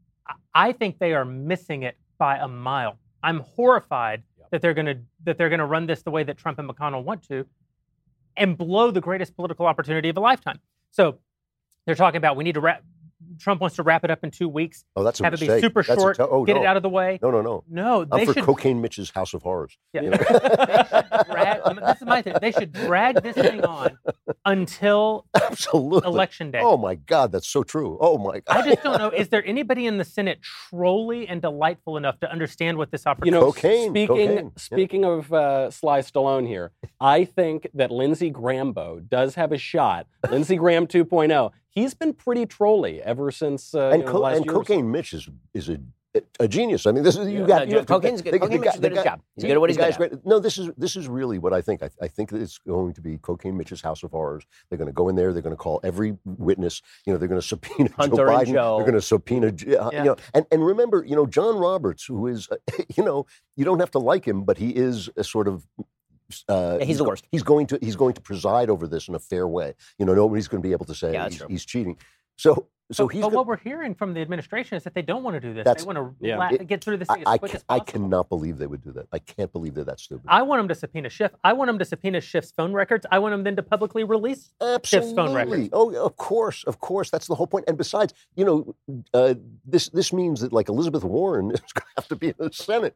I think they are missing it by a mile. I'm horrified that they're going to run this the way that Trump and McConnell want to, and blow the greatest political opportunity of a lifetime. So they're talking about we need to Trump wants to wrap it up in 2 weeks. Oh, that's a have mistake. it be super That's short. Get no. it out of the way. No. No, they I'm for should. Cocaine Mitch's House of Horrors. Yeah. You know? This is my thing. They should drag this thing on until Absolutely. Election Day. Oh my God, that's so true. Oh my God. I just don't know. Is there anybody in the Senate trolly and delightful enough to understand what this opportunity? Speaking of Sly Stallone here, I think that Lindsey Grahambo does have a shot. Lindsey Graham 2.0. He's been pretty trolly ever since last year. Cocaine Mitch is a genius. I mean, this is you got. Cocaine's good. Cocaine Mitch is good at his job. He's good at what he's good at. Great. No, this is really what I think. I think that it's going to be Cocaine Mitch's House of Horrors. They're going to go in there. They're going to call every witness. They're going to subpoena Hunter Joe Biden. and Joe. They're going to subpoena. And remember, John Roberts, who is, you don't have to like him, but he is a sort of. He's the worst. He's going to preside over this in a fair way. Nobody's going to be able to say he's cheating. So But what we're hearing from the administration is that they don't want to do this. They want to get through this thing as quick as possible. I cannot believe they would do that. I can't believe they're that stupid. I want them to subpoena Schiff. I want them to subpoena Schiff's phone records. I want them then to publicly release Schiff's phone records. Oh, of course. That's the whole point. And besides, this means that like Elizabeth Warren is going to have to be in the Senate.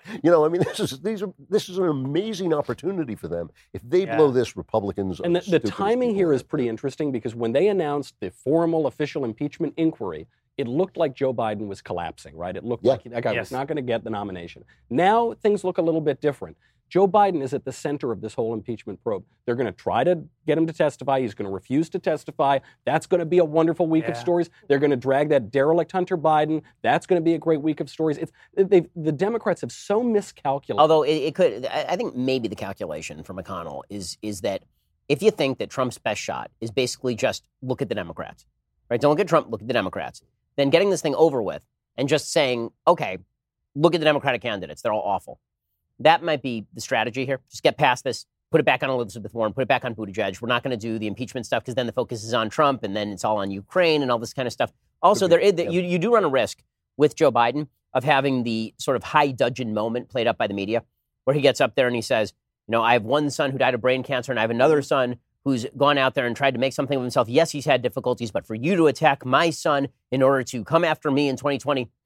This is an amazing opportunity for them. If they blow this, Republicans. And the timing here is pretty interesting because when they announced the formal official impeachment inquiry, it looked like Joe Biden was collapsing, right? It looked like that guy was not going to get the nomination. Now things look a little bit different. Joe Biden is at the center of this whole impeachment probe. They're going to try to get him to testify. He's going to refuse to testify. That's going to be a wonderful week of stories. They're going to drag that derelict Hunter Biden. That's going to be a great week of stories. The Democrats have so miscalculated. Although it could, I think maybe the calculation for McConnell is that if you think that Trump's best shot is basically just look at the Democrats, right? Don't look at Trump, look at the Democrats. Then getting this thing over with and just saying, okay, look at the Democratic candidates. They're all awful. That might be the strategy here. Just get past this, put it back on Elizabeth Warren, put it back on Buttigieg. We're not going to do the impeachment stuff because then the focus is on Trump and then it's all on Ukraine and all this kind of stuff. Also, you do run a risk with Joe Biden of having the sort of high dudgeon moment played up by the media where he gets up there and he says, I have one son who died of brain cancer and I have another son who's gone out there and tried to make something of himself. Yes, he's had difficulties, but for you to attack my son in order to come after me in 2020,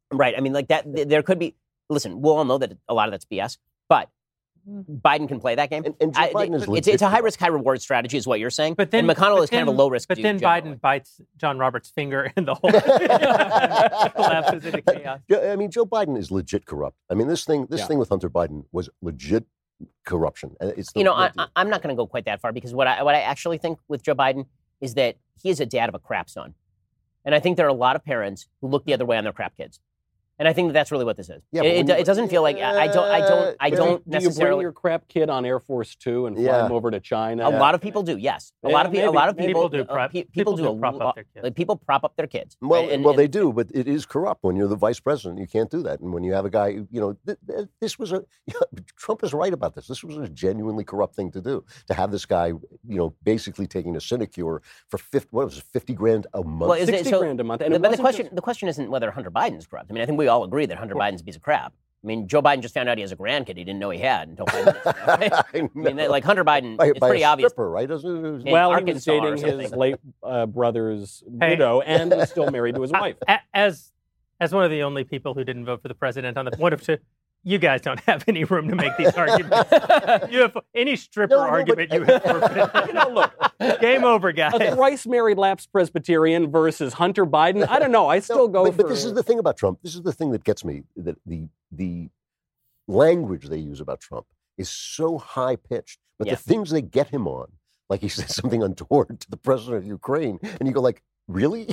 Right. I mean, like that, there could be, listen, we'll all know that a lot of that's BS, but Biden can play that game. And Joe Biden is legit. It's a high-risk, high-reward strategy is what you're saying. But then, and McConnell is kind of a low-risk But then generally. Biden bites John Roberts' finger and the whole collapses into chaos. I mean, Joe Biden is legit corrupt. I mean, this thing with Hunter Biden was legit corruption. I'm not going to go quite that far because what I actually think with Joe Biden is that he is a dad of a crap son. And I think there are a lot of parents who look the other way on their crap kids. And I think that's really what this is. Yeah, it doesn't feel like I don't necessarily. Do you bring your crap kid on Air Force Two and fly him over to China? A lot of people do. Yes, a lot of people do. People do prop up their kids. Like people prop up their kids. Well, right? They do, but it is corrupt when you're the vice president. You can't do that. And when you have a guy, this was Trump is right about this. This was a genuinely corrupt thing to do. To have this guy, basically taking a sinecure for $50,000 a month. Well, $60,000 a month. But the question isn't whether Hunter Biden's corrupt. I mean, I think we all agree that Hunter Biden's a piece of crap. I mean, Joe Biden just found out he has a grandkid he didn't know he had until 5 minutes ago. Right? I mean, like Hunter Biden, it's pretty obvious. Stripper, right? Isn't it? Well, he was dating his late brother's widow and was still married to his wife. As one of the only people who didn't vote for the president on the one of two, you guys don't have any room to make these arguments. You have any stripper argument you have forfeited. Look, game over, guys. A thrice married lapsed Presbyterian versus Hunter Biden. I don't know. I still go. But this is the thing about Trump. This is the thing that gets me. That the language they use about Trump is so high pitched, but the things they get him on, like he said something untoward to the president of Ukraine, and you go like, really?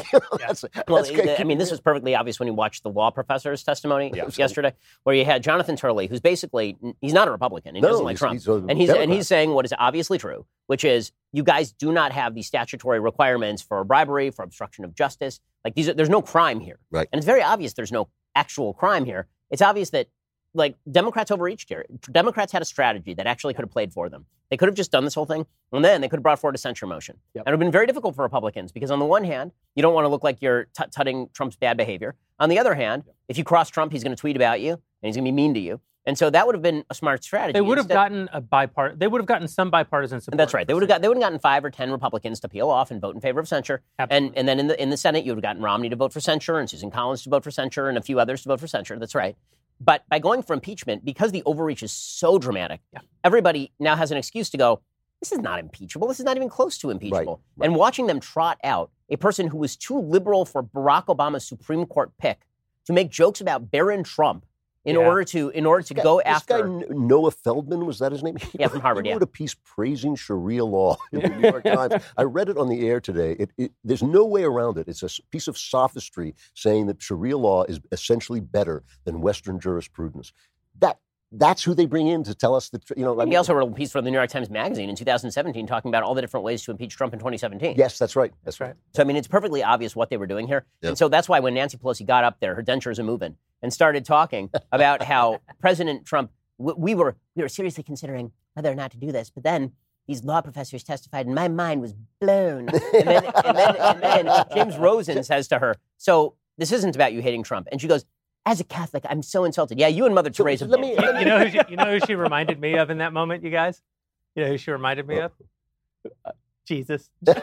I mean, this was perfectly obvious when you watched the law professor's testimony yesterday, where you had Jonathan Turley, who's basically, he's not a Republican. He doesn't like Trump. He's saying what is obviously true, which is you guys do not have the statutory requirements for bribery, for obstruction of justice. Like there's no crime here. Right. And it's very obvious there's no actual crime here. It's obvious that Democrats overreached here. Democrats had a strategy that actually could have played for them. They could have just done this whole thing, and then they could have brought forward a censure motion. Yep. And it would have been very difficult for Republicans because on the one hand, you don't want to look like you're tutting Trump's bad behavior. On the other hand, if you cross Trump, he's going to tweet about you, and he's going to be mean to you. And so that would have been a smart strategy. They would have gotten They would have gotten some bipartisan support. That's right. They would have gotten 5 or 10 Republicans to peel off and vote in favor of censure. And then in the Senate, you would have gotten Romney to vote for censure and Susan Collins to vote for censure and a few others to vote for censure. That's right. But by going for impeachment, because the overreach is so dramatic, everybody now has an excuse to go, this is not impeachable. This is not even close to impeachable. Right. And watching them trot out a person who was too liberal for Barack Obama's Supreme Court pick to make jokes about Barron Trump in order to go after. This guy, Noah Feldman, was that his name? Yeah, from Harvard, He wrote a piece praising Sharia law in the New York Times. I read it on the air today. There's no way around it. It's a piece of sophistry saying that Sharia law is essentially better than Western jurisprudence. That's who they bring in to tell us that, He also wrote a piece for the New York Times Magazine in 2017 talking about all the different ways to impeach Trump in 2017. Yes, that's right. That's right. So, I mean, it's perfectly obvious what they were doing here. Yep. And so that's why when Nancy Pelosi got up there, her dentures are moving, and started talking about how President Trump, we were seriously considering whether or not to do this, but then these law professors testified, and my mind was blown. And then James Rosen says to her, so this isn't about you hating Trump. And she goes, as a Catholic, I'm so insulted. Yeah, you and Mother Teresa. You know who she reminded me of in that moment, you guys? You know who she reminded me of? Jesus. Can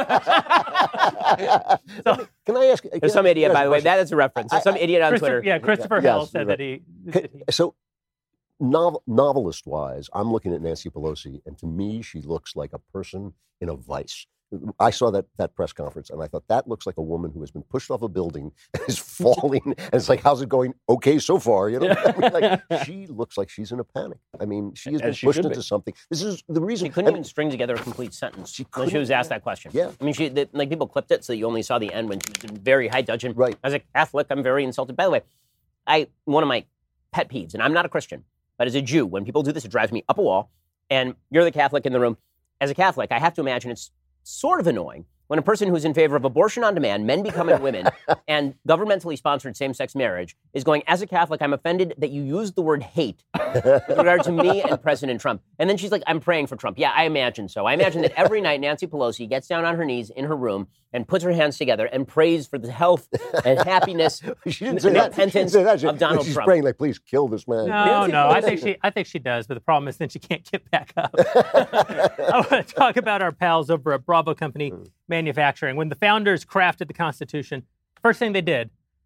I ask? There's some idiot, by the way. That is a reference. There's some idiot on Twitter. Yeah, Christopher Hill said that he. So, novelist-wise, I'm looking at Nancy Pelosi, and to me, she looks like a person in a vice. I saw that press conference, and I thought, that looks like a woman who has been pushed off a building and is falling, and it's like, how's it going? Okay so far, she looks like she's in a panic. I mean, she has been pushed into something. This is the reason. She couldn't even string together a complete sentence when she was asked that question. Yeah. I mean, people clipped it so that you only saw the end when she was in very high dudgeon. Right. As a Catholic, I'm very insulted. By the way, one of my pet peeves, and I'm not a Christian, but as a Jew, when people do this, it drives me up a wall, and you're the Catholic in the room. As a Catholic, I have to imagine it's sort of annoying when a person who's in favor of abortion on demand, men becoming women, and governmentally sponsored same-sex marriage is going, as a Catholic, I'm offended that you used the word hate with regard to me and President Trump. And then she's like, I'm praying for Trump. Yeah, I imagine so. I imagine that every night Nancy Pelosi gets down on her knees in her room and puts her hands together and prays for the health and happiness and repentance of Donald Trump. She's praying like, please kill this man. No. I think she does, but the problem is then she can't get back up. I want to talk about our pals over at Bravo Company Manufacturing. When the founders crafted the Constitution, first thing they did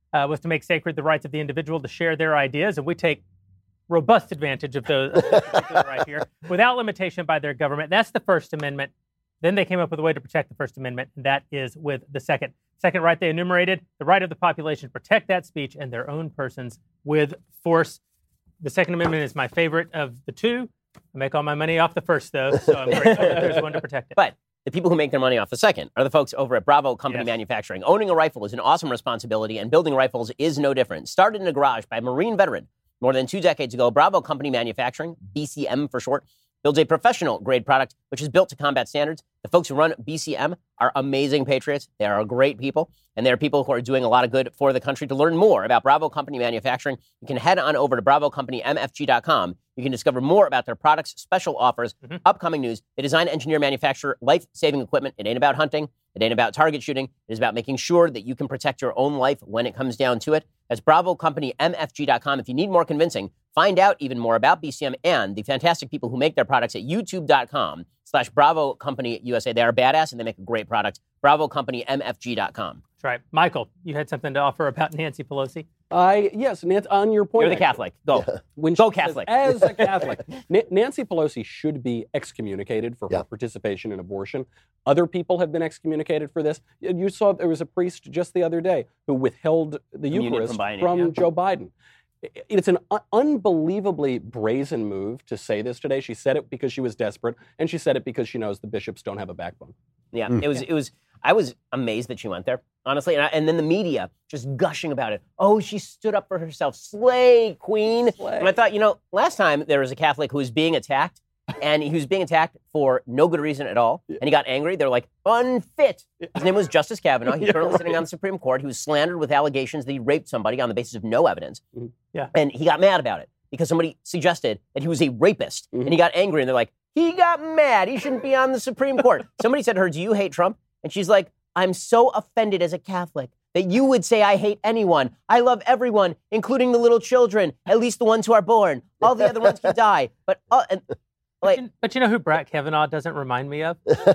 was to make sacred the rights of the individual to share their ideas, and we take robust advantage of those right here, without limitation by their government. That's the First Amendment. Then they came up with a way to protect the First Amendment, and that is with the second right they enumerated, the right of the population to protect that speech and their own persons with force. The Second Amendment is my favorite of the two. I make all my money off the first, though, so I'm grateful that there's one to protect it. But the people who make their money off the second are the folks over at Bravo Company Manufacturing. Owning a rifle is an awesome responsibility, and building rifles is no different. Started in a garage by a Marine veteran more than 2 decades ago, Bravo Company Manufacturing, BCM for short, builds a professional-grade product which is built to combat standards. The folks who run BCM are amazing patriots. They are great people, and they are people who are doing a lot of good for the country. To learn more about Bravo Company Manufacturing, you can head on over to BravoCompanyMFG.com. You can discover more about their products, special offers, upcoming news. They design, engineer, manufacture life-saving equipment. It ain't about hunting. It ain't about target shooting. It is about making sure that you can protect your own life when it comes down to it. That's BravoCompanyMFG.com. If you need more convincing, find out even more about BCM and the fantastic people who make their products at YouTube.com/Bravo Company USA. They are badass and they make a great product. BravoCompanyMFG.com. That's right. Michael, you had something to offer about Nancy Pelosi? Yes, on your point. You're the Catholic. Go. Go Catholic. As a Catholic, Nancy Pelosi should be excommunicated for her participation in abortion. Other people have been excommunicated for this. You saw there was a priest just the other day who withheld the Eucharist from Joe Biden. It's an unbelievably brazen move to say this today. She said it because she was desperate, and she said it because she knows the bishops don't have a backbone. Yeah, it was. I was amazed that she went there, honestly. And then the media just gushing about it. Oh, she stood up for herself. Slay, queen. Slay. And I thought, last time there was a Catholic who was being attacked, and he was being attacked for no good reason at all. And he got angry. They're like, unfit. His name was Justice Kavanaugh. He's currently sitting on the Supreme Court. He was slandered with allegations that he raped somebody on the basis of no evidence. Yeah. And he got mad about it because somebody suggested that he was a rapist. And he got angry, and they're like, he got mad. He shouldn't be on the Supreme Court. Somebody said to her, do you hate Trump? And she's like, I'm so offended as a Catholic that you would say I hate anyone. I love everyone, including the little children, at least the ones who are born. All the other ones can die. But you know who Brett Kavanaugh doesn't remind me of?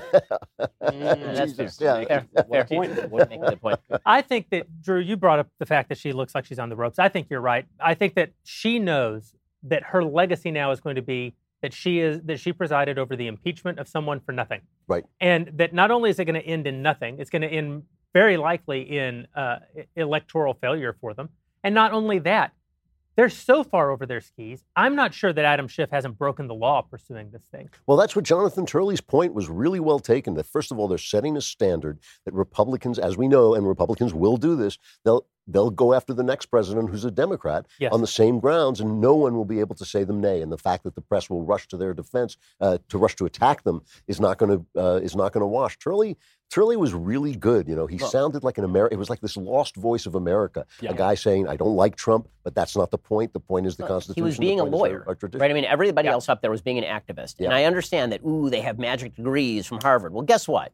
That's fair. Fair point. Make a good point. I think that, Drew, you brought up the fact that she looks like she's on the ropes. I think you're right. I think that she knows that her legacy now is going to be that she presided over the impeachment of someone for nothing. Right. And that not only is it going to end in nothing, it's going to end very likely in electoral failure for them. And not only that, they're so far over their skis. I'm not sure that Adam Schiff hasn't broken the law pursuing this thing. Well, that's what Jonathan Turley's point was really well taken, that first of all, they're setting a standard that Republicans, as we know, and Republicans will do this, they'll go after the next president who's a Democrat on the same grounds, and no one will be able to say them nay. And the fact that the press will rush to their defense, to rush to attack them, is not going to wash. Turley was really good. He sounded like an American. It was like this lost voice of America. Yeah. A guy saying, I don't like Trump, but that's not the point. The point is the Constitution. He was being a lawyer, right? I mean, everybody else up there was being an activist. Yeah. And I understand that, they have magic degrees from Harvard. Well, guess what?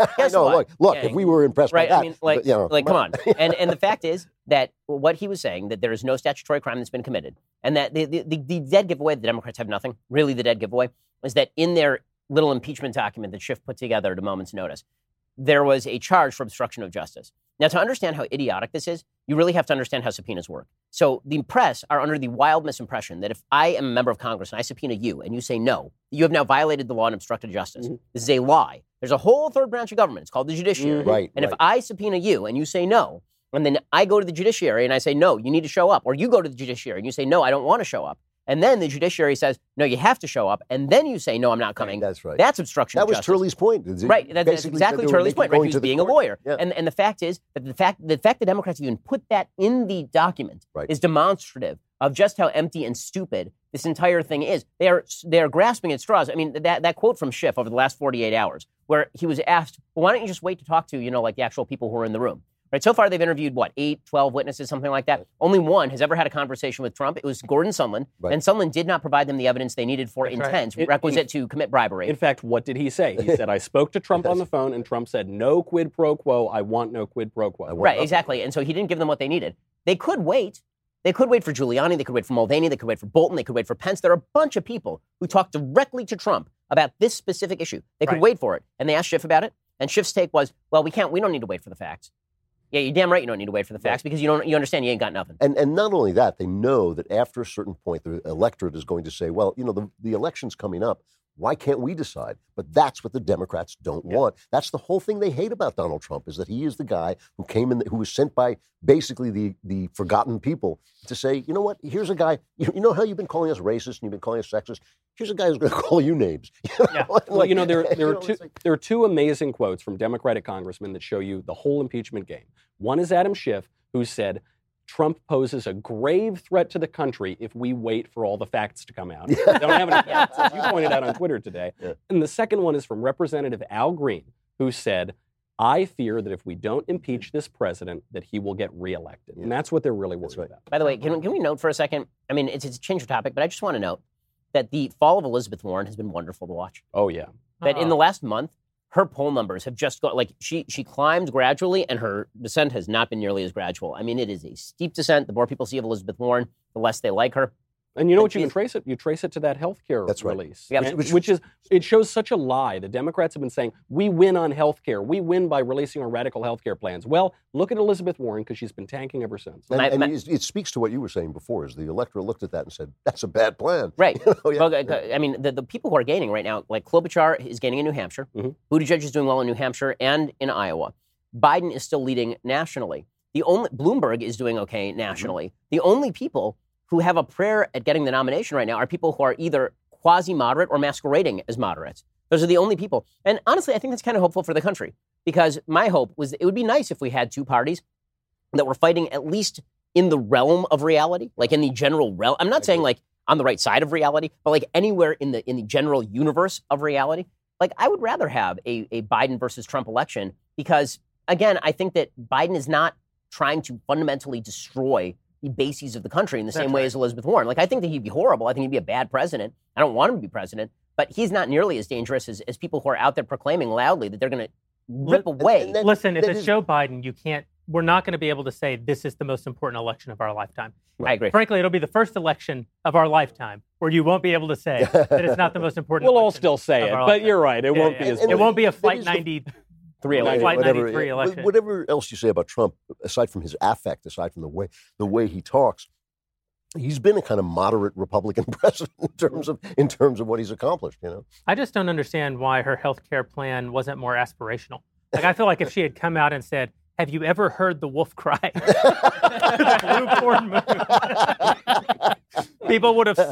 Look, if we were impressed by that. I mean, come on. And the fact is that what he was saying, that there is no statutory crime that's been committed, and that the dead giveaway, the Democrats have nothing, really the dead giveaway, is that in their little impeachment document that Schiff put together at a moment's notice, there was a charge for obstruction of justice. Now, to understand how idiotic this is, you really have to understand how subpoenas work. So the press are under the wild misimpression that if I am a member of Congress and I subpoena you and you say no, you have now violated the law and obstructed justice. Mm-hmm. This is a lie. There's a whole third branch of government. It's called the judiciary. Mm-hmm. Right. And if I subpoena you and you say no, and then I go to the judiciary and I say, no, you need to show up. Or you go to the judiciary and you say, no, I don't want to show up. And then the judiciary says, no, you have to show up. And then you say, no, I'm not coming. That's right. That's obstruction of justice. That was Turley's point. Right. That's exactly Turley's point. Right? He was being a lawyer. Yeah. And the fact is that the fact the Democrats even put that in the document is demonstrative of just how empty and stupid this entire thing is. They are grasping at straws. I mean, that quote from Schiff over the last 48 hours, where he was asked, well, why don't you just wait to talk to, like the actual people who are in the room? Right. So far, they've interviewed, 8, 12 witnesses, something like that. Only one has ever had a conversation with Trump. It was Gordon Sondland. Right. And Sondland did not provide them the evidence they needed for intent requisite to commit bribery. In fact, what did he say? He said, I spoke to Trump on the phone, and Trump said, no quid pro quo. I want no quid pro quo. Right, exactly. And so he didn't give them what they needed. They could wait. They could wait for Giuliani. They could wait for Mulvaney. They could wait for Bolton. They could wait for Pence. There are a bunch of people who talked directly to Trump about this specific issue. They could wait for it. And they asked Schiff about it. And Schiff's take was, well, we don't need to wait for the facts. Yeah, you're damn right you don't need to wait for the facts because you understand you ain't got nothing. And not only that, they know that after a certain point, the electorate is going to say, well, the election's coming up. Why can't we decide? But that's what the Democrats don't want. That's the whole thing they hate about Donald Trump, is that he is the guy who came in, who was sent by basically the forgotten people to say, you know what, here's a guy, you know how you've been calling us racist and you've been calling us sexist? Here's a guy who's going to call you names. There are two amazing quotes from Democratic congressmen that show you the whole impeachment game. One is Adam Schiff, who said, Trump poses a grave threat to the country if we wait for all the facts to come out. They don't have any facts, as you pointed out on Twitter today. Yeah. And the second one is from Representative Al Green, who said, I fear that if we don't impeach this president, that he will get reelected. And that's what they're really worried about. By the way, can we note for a second, I mean, it's a change of topic, but I just want to note that the fall of Elizabeth Warren has been wonderful to watch. Oh, yeah. That in the last month, her poll numbers have just gone, like, she climbed gradually, and her descent has not been nearly as gradual. I mean, it is a steep descent. The more people see of Elizabeth Warren, the less they like her. And you know what you can trace it? You trace it to that health care release. Yeah, which is, it shows such a lie. The Democrats have been saying, we win on health care. We win by releasing our radical health care plans. Well, look at Elizabeth Warren, because she's been tanking ever since. And it speaks to what you were saying before, is the electorate looked at that and said, that's a bad plan. Right. Well, I mean, the people who are gaining right now, like Klobuchar is gaining in New Hampshire. Mm-hmm. Buttigieg is doing well in New Hampshire and in Iowa. Biden is still leading nationally. Bloomberg is doing okay nationally. Mm-hmm. The only people who have a prayer at getting the nomination right now are people who are either quasi-moderate or masquerading as moderates. Those are the only people. And honestly, I think that's kind of hopeful for the country, because my hope was it would be nice if we had two parties that were fighting at least in the realm of reality, like in the general realm. I'm not saying like on the right side of reality, but like anywhere in the general universe of reality. Like, I would rather have a Biden versus Trump election, because, again, I think that Biden is not trying to fundamentally destroy the bases of the country in the same way as Elizabeth Warren. Like, I think that he'd be horrible. I think he'd be a bad president. I don't want him to be president, but he's not nearly as dangerous as people who are out there proclaiming loudly that they're going to rip away. Listen, if it's Joe Biden, we're not going to be able to say this is the most important election of our lifetime. I agree. Frankly, it'll be the first election of our lifetime where you won't be able to say that it's not the most important We'll all still say it, but you're right. It won't be as It won't be a Flight 93 election. Whatever else you say about Trump, aside from his affect, aside from the way he talks, he's been a kind of moderate Republican president in terms of what he's accomplished. I just don't understand why her health care plan wasn't more aspirational. Like, I feel like if she had come out and said, "Have you ever heard the wolf cry?" The blue corn moon. People would have.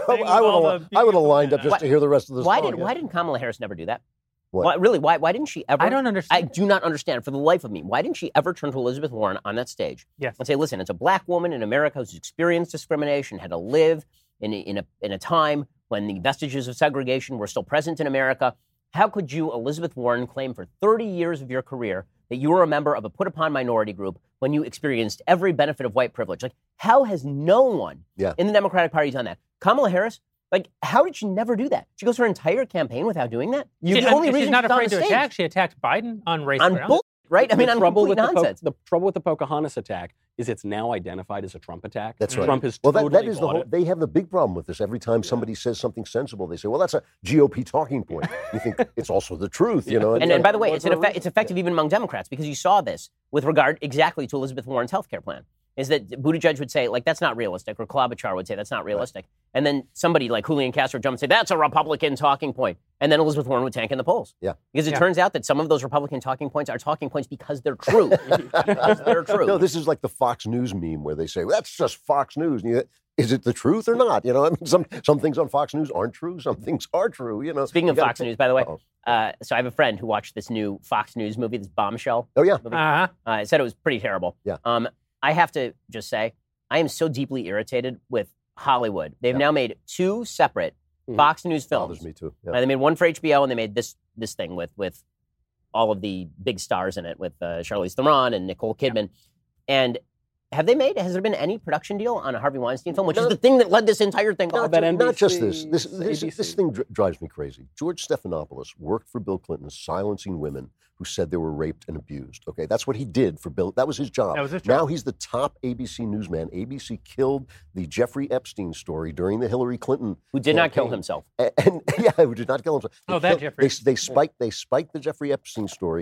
I would have lined up just to hear the rest of the song. Why didn't Kamala Harris never do that? What? Why didn't she ever? I don't understand. I do not understand for the life of me. Why didn't she ever turn to Elizabeth Warren on that stage and say, listen, it's a black woman in America who's experienced discrimination, had to live in a time when the vestiges of segregation were still present in America. How could you, Elizabeth Warren, claim for 30 years of your career that you were a member of a put-upon minority group when you experienced every benefit of white privilege? Like, how has no one in the Democratic Party done that? Kamala Harris, like, how did she never do that? She goes her entire campaign without doing that? She's not afraid to attack. She attacked Biden on race grounds. Bull, right? I mean, on complete nonsense. The trouble with the Pocahontas attack is it's now identified as a Trump attack. That's right. Trump has totally that is the whole. They have the big problem with this. Every time somebody says something sensible, they say, "Well, that's a GOP talking point." You think it's also the truth, And by the way, it's effective even among Democrats, because you saw this with regard exactly to Elizabeth Warren's health care plan. Is that Buttigieg would say, like, that's not realistic, or Klobuchar would say, that's not realistic. Right. And then somebody like Julian Castro jump and say, that's a Republican talking point. And then Elizabeth Warren would tank in the polls. Yeah. Because it turns out that some of those Republican talking points are talking points because they're true. They're true. No, this is like the Fox News meme where they say, that's just Fox News. And is it the truth or not? I mean, some things on Fox News aren't true. Some things are true. Speaking of Fox News, by the way, so I have a friend who watched this new Fox News movie, this Bombshell. Oh, yeah. Movie. Said it was pretty terrible. Yeah. I have to just say, I am so deeply irritated with Hollywood. They've now made two separate Fox News films. Bothers me too. Yeah. They made one for HBO, and they made this thing with all of the big stars in it, with Charlize Theron and Nicole Kidman. And has there been any production deal on a Harvey Weinstein film, which is the thing that led this entire thing off? Not just this. This thing drives me crazy. George Stephanopoulos worked for Bill Clinton silencing women who said they were raped and abused. Okay, that's what he did for Bill. That was his job. Now he's the top ABC newsman. ABC killed the Jeffrey Epstein story during the Hillary Clinton who did not kill himself. Who did not kill himself. Jeffrey. They spiked the Jeffrey Epstein story.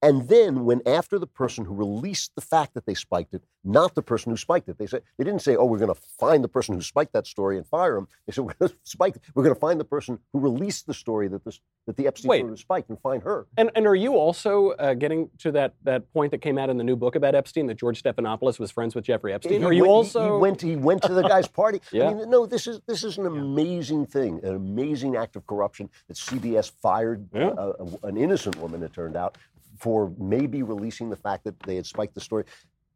And then when after the person who released the fact that they spiked it, not the person who spiked it, they didn't say, oh, we're going to find the person who spiked that story and fire him. They said, we're going to find the person who released the story that the Epstein story was spiked and find her. And are you also getting to that point that came out in the new book about Epstein, that George Stephanopoulos was friends with Jeffrey Epstein? He went to the guy's party. Yeah. I mean, no, this is an amazing thing, an amazing act of corruption that CBS fired an innocent woman, it turned out, for maybe releasing the fact that they had spiked the story.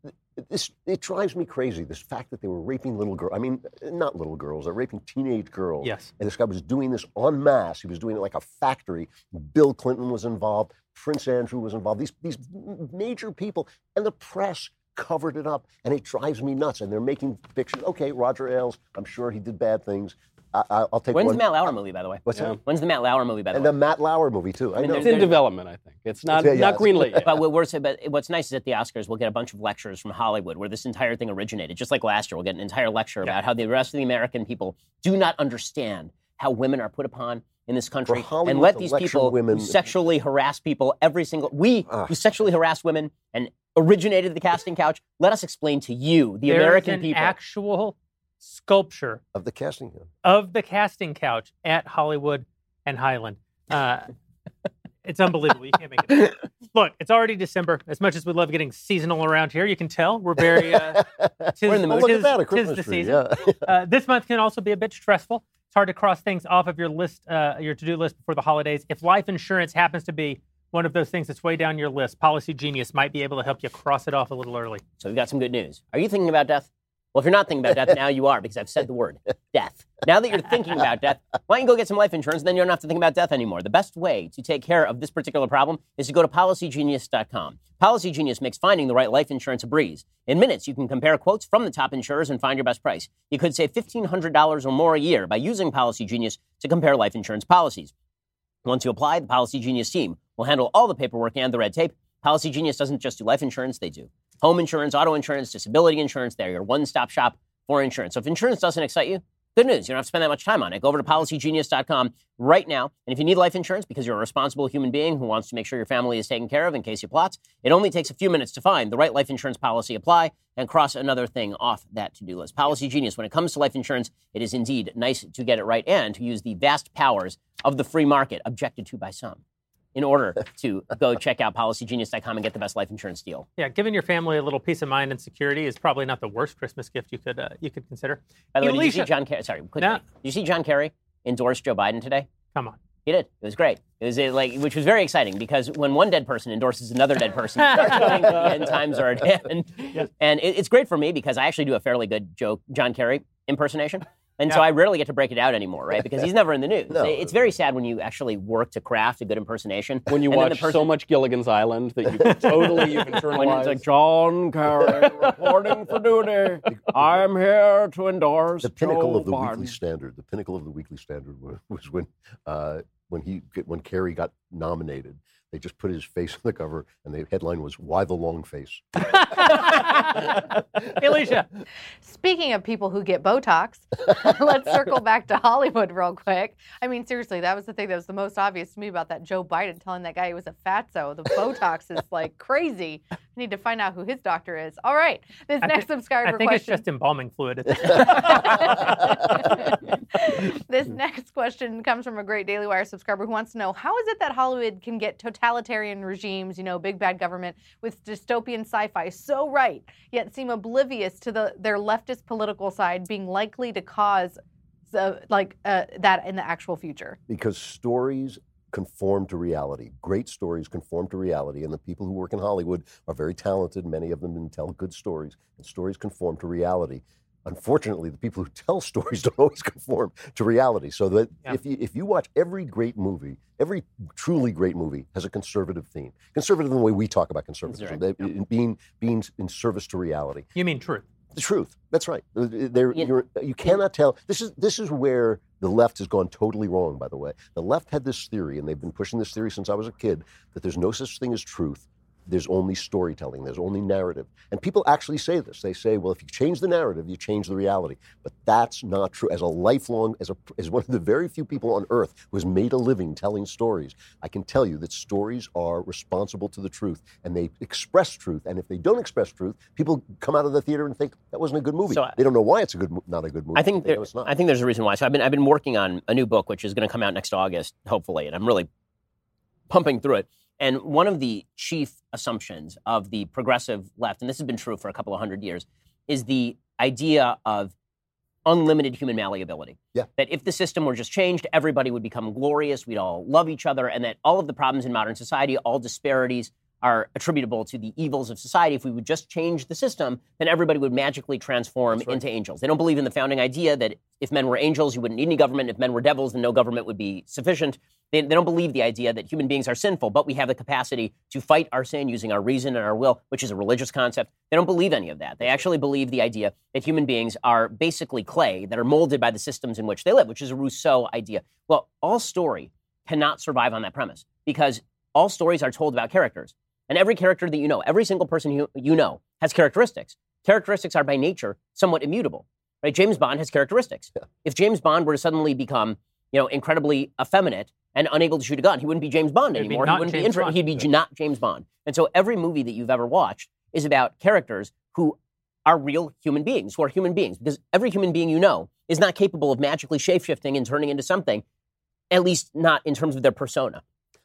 It drives me crazy, this fact that they were raping little girls. I mean, not little girls, they're raping teenage girls. Yes. And this guy was doing this en masse. He was doing it like a factory. Bill Clinton was involved. Prince Andrew was involved. These major people. And the press covered it up. And it drives me nuts. And they're making fiction. Okay, Roger Ailes, I'm sure he did bad things. I'll take When's one. the Matt Lauer movie, by the way? What's that? When's the Matt Lauer movie, by the way? And the Matt Lauer movie, too. I know. It's in development, I think. It's not greenlit yet. But what's nice is at the Oscars, we'll get a bunch of lectures from Hollywood where this entire thing originated. Just like last year, we'll get an entire lecture about how the rest of the American people do not understand how women are put upon in this country. And let these people who sexually harass people who sexually harass women and originated the casting couch, let us explain to you, the American people. Actual sculpture of the casting couch at Hollywood and Highland. It's unbelievable. You can't make it up. Look, it's already December. As much as we love getting seasonal around here, you can tell we're very we're in the mood. Look at that, a Christmas the tree. Season. Yeah. This month can also be a bit stressful. It's hard to cross things off of your list, your to-do list before the holidays. If life insurance happens to be one of those things that's way down your list, Policy Genius might be able to help you cross it off a little early. So we've got some good news. Are you thinking about death? Well, if you're not thinking about death, now you are, because I've said the word, death. Now that you're thinking about death, why don't you go get some life insurance, and then you don't have to think about death anymore. The best way to take care of this particular problem is to go to PolicyGenius.com. Policy Genius makes finding the right life insurance a breeze. In minutes, you can compare quotes from the top insurers and find your best price. You could save $1,500 or more a year by using Policy Genius to compare life insurance policies. Once you apply, the Policy Genius team will handle all the paperwork and the red tape. Policy Genius doesn't just do life insurance, they do home insurance, auto insurance, disability insurance. They're your one-stop shop for insurance. So if insurance doesn't excite you, good news. You don't have to spend that much time on it. Go over to PolicyGenius.com right now. And if you need life insurance because you're a responsible human being who wants to make sure your family is taken care of in case you plot, it only takes a few minutes to find the right life insurance policy, apply, and cross another thing off that to-do list. Policy Genius, when it comes to life insurance, it is indeed nice to get it right and to use the vast powers of the free market, objected to by some, in order to go check out PolicyGenius.com and get the best life insurance deal. Yeah, giving your family a little peace of mind and security is probably not the worst Christmas gift you could consider. By the way, did you see John Kerry? Sorry, quickly. Did you see John Kerry endorse Joe Biden today? Come on. He did. It was great. It was which was very exciting because when one dead person endorses another dead person, you start knowing that the end times are at hand. Yes. And it's great for me because I actually do a fairly good John Kerry impersonation. And so I rarely get to break it out anymore, right? Because he's never in the news. No. It's very sad when you actually work to craft a good impersonation. When you watch so much Gilligan's Island that you can internalize. When it's like, John Kerry reporting for duty. I'm here to endorse the pinnacle Joe of the Biden. Weekly Standard. The pinnacle of the Weekly Standard was when Kerry got nominated. They just put his face on the cover, and the headline was, "Why the Long Face?" Alicia. Speaking of people who get Botox, let's circle back to Hollywood real quick. I mean, seriously, that was the thing that was the most obvious to me about that Joe Biden telling that guy he was a fatso. The Botox is like crazy. I need to find out who his doctor is. All right, this next subscriber question. I think question. it's just embalming fluid. This next question comes from a great Daily Wire subscriber who wants to know, how is it that Hollywood can get totalitarian regimes, big bad government, with dystopian sci-fi so right, yet seem oblivious to their leftist political side being likely to cause that in the actual future? Because stories conform to reality. Great stories conform to reality, and the people who work in Hollywood are very talented. Many of them can tell good stories, and stories conform to reality. Unfortunately, the people who tell stories don't always conform to reality. So that if you watch every great movie, every truly great movie has a conservative theme. Conservative in the way we talk about conservatism, being in service to reality. You mean truth? The truth. That's right. You cannot tell. This is where the left has gone totally wrong, by the way. The left had this theory, and they've been pushing this theory since I was a kid, that there's no such thing as truth. there's only storytelling, there's only narrative. And people actually say this. They say, well, if you change the narrative, you change the reality. But that's not true. As a lifelong, as one of the very few people on earth who has made a living telling stories, I can tell you that stories are responsible to the truth, and they express truth. And if they don't express truth, people come out of the theater and think that wasn't a good movie. So, they don't know why it's not a good movie. I think there's a reason why. So I've been working on a new book, which is going to come out next August, hopefully, and I'm really pumping through it. And one of the chief assumptions of the progressive left, and this has been true for a couple of hundred years, is the idea of unlimited human malleability. Yeah. That if the system were just changed, everybody would become glorious, we'd all love each other, and that all of the problems in modern society, all disparities, are attributable to the evils of society. If we would just change the system, then everybody would magically transform into angels. They don't believe in the founding idea that if men were angels, you wouldn't need any government. If men were devils, then no government would be sufficient. They don't believe the idea that human beings are sinful, but we have the capacity to fight our sin using our reason and our will, which is a religious concept. They don't believe any of that. They actually believe the idea that human beings are basically clay that are molded by the systems in which they live, which is a Rousseau idea. Well, all story cannot survive on that premise because all stories are told about characters. And every character that you know, every single person you know has characteristics. Characteristics are by nature somewhat immutable. Right? James Bond has characteristics. Yeah. If James Bond were to suddenly become, incredibly effeminate and unable to shoot a gun, he wouldn't be James Bond anymore. He'd be not James Bond. And so every movie that you've ever watched is about characters who are real human beings, who are human beings, because every human being you know is not capable of magically shape-shifting and turning into something, at least not in terms of their persona.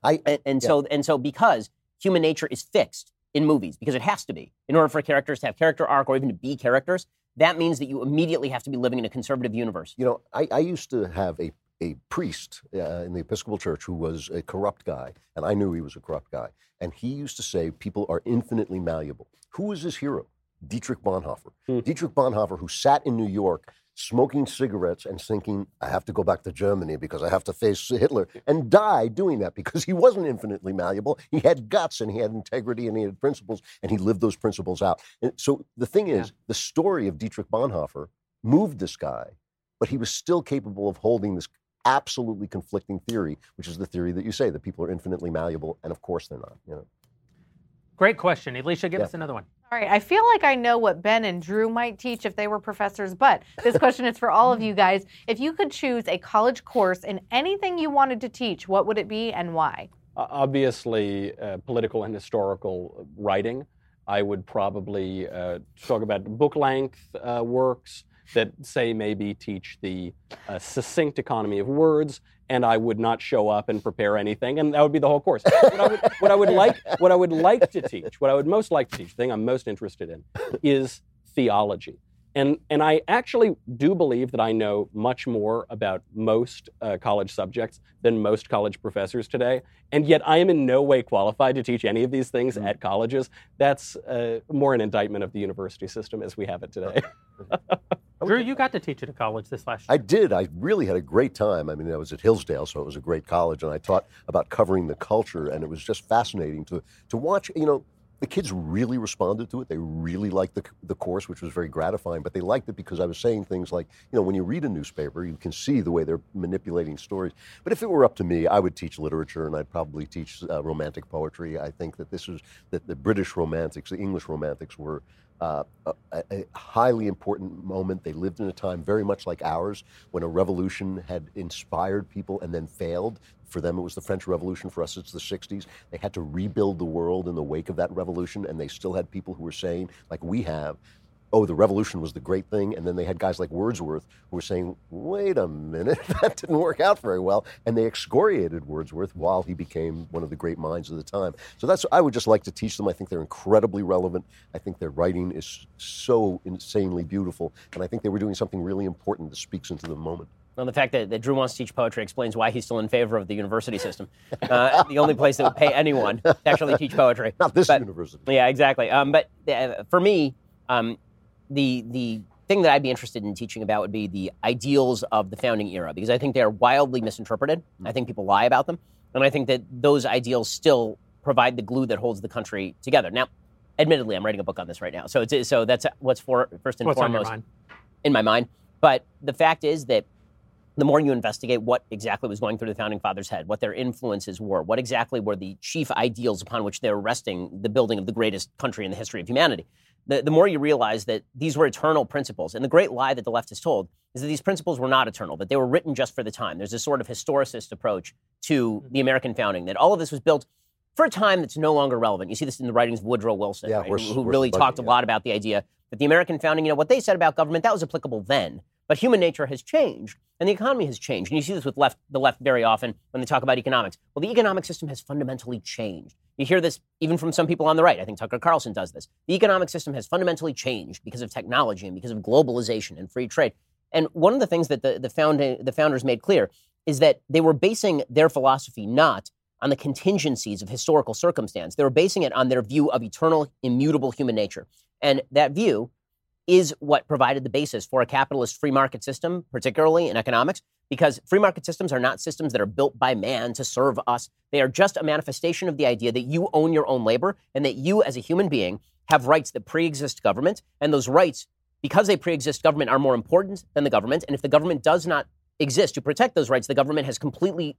So because human nature is fixed in movies, because it has to be, in order for characters to have character arc or even to be characters, that means that you immediately have to be living in a conservative universe. I used to have a priest in the Episcopal Church who was a corrupt guy, and I knew he was a corrupt guy. And he used to say people are infinitely malleable. Who was his hero? Dietrich Bonhoeffer. Dietrich Bonhoeffer, who sat in New York smoking cigarettes and thinking, I have to go back to Germany because I have to face Hitler, and died doing that because he wasn't infinitely malleable. He had guts and he had integrity and he had principles, and he lived those principles out. And so the thing is, the story of Dietrich Bonhoeffer moved this guy, but he was still capable of holding this absolutely conflicting theory, which is the theory that you say, that people are infinitely malleable, and of course they're not. Great question. Alicia, give us another one. All right. I feel like I know what Ben and Drew might teach if they were professors, but this question is for all of you guys. If you could choose a college course in anything you wanted to teach, what would it be and why? Obviously, political and historical writing. I would probably talk about book-length works that, say, maybe teach the succinct economy of words, and I would not show up and prepare anything, and that would be the whole course. What I would like to teach, what I would most like to teach, the thing I'm most interested in, is theology. And I actually do believe that I know much more about most college subjects than most college professors today, and yet I am in no way qualified to teach any of these things at colleges. That's more an indictment of the university system as we have it today. Drew, you got to teach at a college this last year. I did. I really had a great time. I mean, I was at Hillsdale, so it was a great college, and I taught about covering the culture, and it was just fascinating to watch, the kids really responded to it. They really liked the course, which was very gratifying, but they liked it because I was saying things like, when you read a newspaper, you can see the way they're manipulating stories. But if it were up to me, I would teach literature, and I'd probably teach romantic poetry. I think that that the British romantics, the English romantics were a highly important moment. They lived in a time very much like ours, when a revolution had inspired people and then failed. For them, it was the French Revolution. For us, it's the 60s. They had to rebuild the world in the wake of that revolution, and they still had people who were saying, like we have, oh, the revolution was the great thing. And then they had guys like Wordsworth who were saying, wait a minute, that didn't work out very well. And they excoriated Wordsworth while he became one of the great minds of the time. So I would just like to teach them. I think they're incredibly relevant. I think their writing is so insanely beautiful. And I think they were doing something really important that speaks into the moment. Well, the fact that Drew wants to teach poetry explains why he's still in favor of the university system. The only place that would pay anyone to actually teach poetry. Not this university. Yeah, exactly. But for me, the thing that I'd be interested in teaching about would be the ideals of the founding era, because I think they are wildly misinterpreted. I think people lie about them. And I think that those ideals still provide the glue that holds the country together. Now, admittedly, I'm writing a book on this right now. So that's what's first and foremost on your mind? In my mind. But the fact is that the more you investigate what exactly was going through the Founding Fathers' head, what their influences were, what exactly were the chief ideals upon which they were resting the building of the greatest country in the history of humanity, the more you realize that these were eternal principles. And the great lie that the left has told is that these principles were not eternal, that they were written just for the time. There's this sort of historicist approach to the American founding, that all of this was built for a time that's no longer relevant. You see this in the writings of Woodrow Wilson, right, who really talked a lot about the idea that the American founding, what they said about government, that was applicable then. But human nature has changed, and the economy has changed. And you see this with the left very often when they talk about economics. Well, the economic system has fundamentally changed. You hear this even from some people on the right. I think Tucker Carlson does this. The economic system has fundamentally changed because of technology and because of globalization and free trade. And one of the things that the founders made clear is that they were basing their philosophy not on the contingencies of historical circumstance. They were basing it on their view of eternal, immutable human nature. And that view is what provided the basis for a capitalist free market system, particularly in economics, because free market systems are not systems that are built by man to serve us. They are just a manifestation of the idea that you own your own labor and that you as a human being have rights that pre-exist government. And those rights, because they pre-exist government, are more important than the government. And if the government does not exist to protect those rights, the government has completely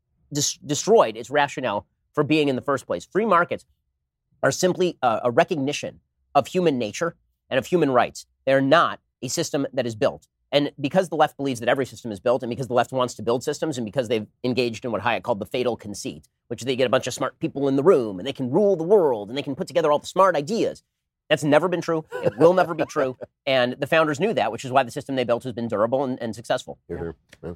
destroyed its rationale for being in the first place. Free markets are simply a recognition of human nature and of human rights. They're not a system that is built. And because the left believes that every system is built, and because the left wants to build systems, and because they've engaged in what Hayek called the fatal conceit, which they get a bunch of smart people in the room, and they can rule the world, and they can put together all the smart ideas. That's never been true. It will never be true. And the founders knew that, which is why the system they built has been durable and successful. Yeah.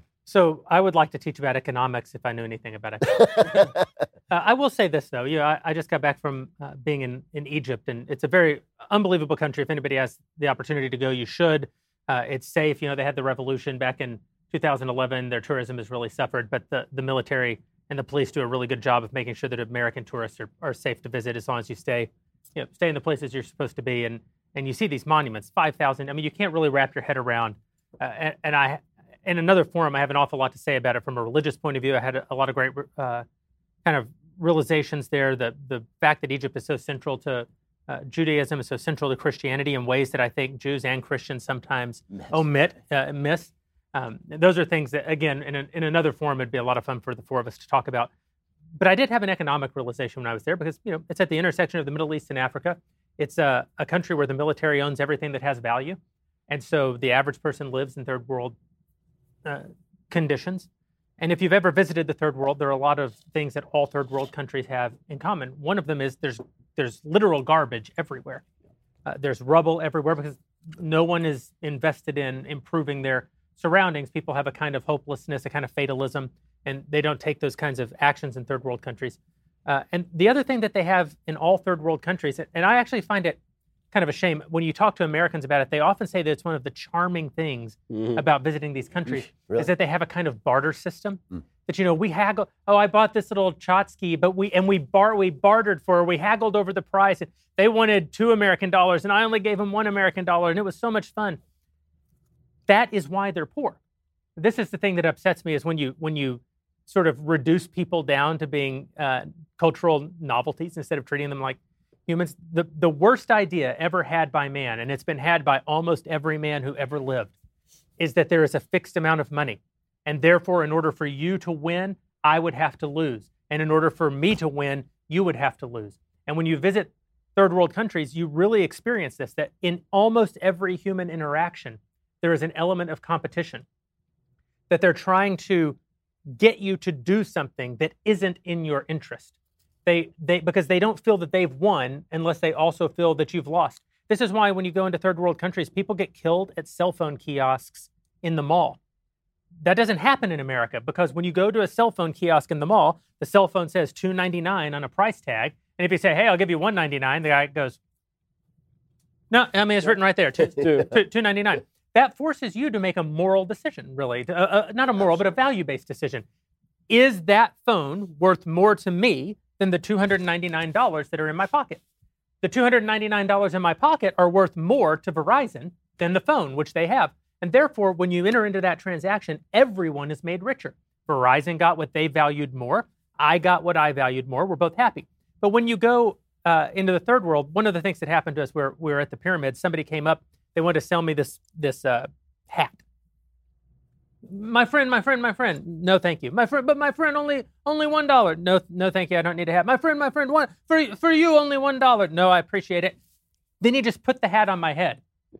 So I would like to teach about economics if I knew anything about economics. I will say this, though. I just got back from being in Egypt, and it's a very unbelievable country. If anybody has the opportunity to go, you should. It's safe. They had the revolution back in 2011. Their tourism has really suffered, but the military and the police do a really good job of making sure that American tourists are safe to visit as long as you stay in the places you're supposed to be. And you see these monuments, 5,000. I mean, you can't really wrap your head around. In another forum, I have an awful lot to say about it from a religious point of view. I had a lot of great kind of realizations there. The fact that Egypt is so central to Judaism, is so central to Christianity in ways that I think Jews and Christians sometimes miss. Those are things that, again, in another forum, it'd be a lot of fun for the four of us to talk about. But I did have an economic realization when I was there because, it's at the intersection of the Middle East and Africa. It's a country where the military owns everything that has value. And so the average person lives in third world conditions. And if you've ever visited the third world, there are a lot of things that all third world countries have in common. One of them is there's literal garbage everywhere. There's rubble everywhere because no one is invested in improving their surroundings. People have a kind of hopelessness, a kind of fatalism, and they don't take those kinds of actions in third world countries. And the other thing that they have in all third world countries, and I actually find it kind of a shame, when you talk to Americans about it, they often say that it's one of the charming things about visiting these countries is that they have a kind of barter system. That, we haggle, I bought this little tchotchke, but we bartered for it. We haggled over the price. And they wanted $2 American, and I only gave them $1 American, and it was so much fun. That is why they're poor. This is the thing that upsets me is when you sort of reduce people down to being cultural novelties instead of treating them like humans. The worst idea ever had by man, and it's been had by almost every man who ever lived, is that there is a fixed amount of money. And therefore, in order for you to win, I would have to lose. And in order for me to win, you would have to lose. And when you visit third world countries, you really experience this, that in almost every human interaction, there is an element of competition. That they're trying to get you to do something that isn't in your interest. Because they don't feel that they've won unless they also feel that you've lost. This is why when you go into third world countries, people get killed at cell phone kiosks in the mall. That doesn't happen in America because when you go to a cell phone kiosk in the mall, the cell phone says $2.99 on a price tag. And if you say, hey, I'll give you $1.99, the guy goes, no, I mean, it's written right there, $2.99. That forces you to make a moral decision, really. Not a moral, but a value-based decision. Is that phone worth more to me than the $299 that are in my pocket? The $299 in my pocket are worth more to Verizon than the phone, which they have. And therefore, when you enter into that transaction, everyone is made richer. Verizon got what they valued more. I got what I valued more. We're both happy. But when you go into the third world, one of the things that happened to us, we were at the pyramids, somebody came up, they wanted to sell me this hat. My friend. No, thank you. My friend, only $1. No, thank you. I don't need to have. My friend, one for you, only $1. No, I appreciate it. Then he just put the hat on my head,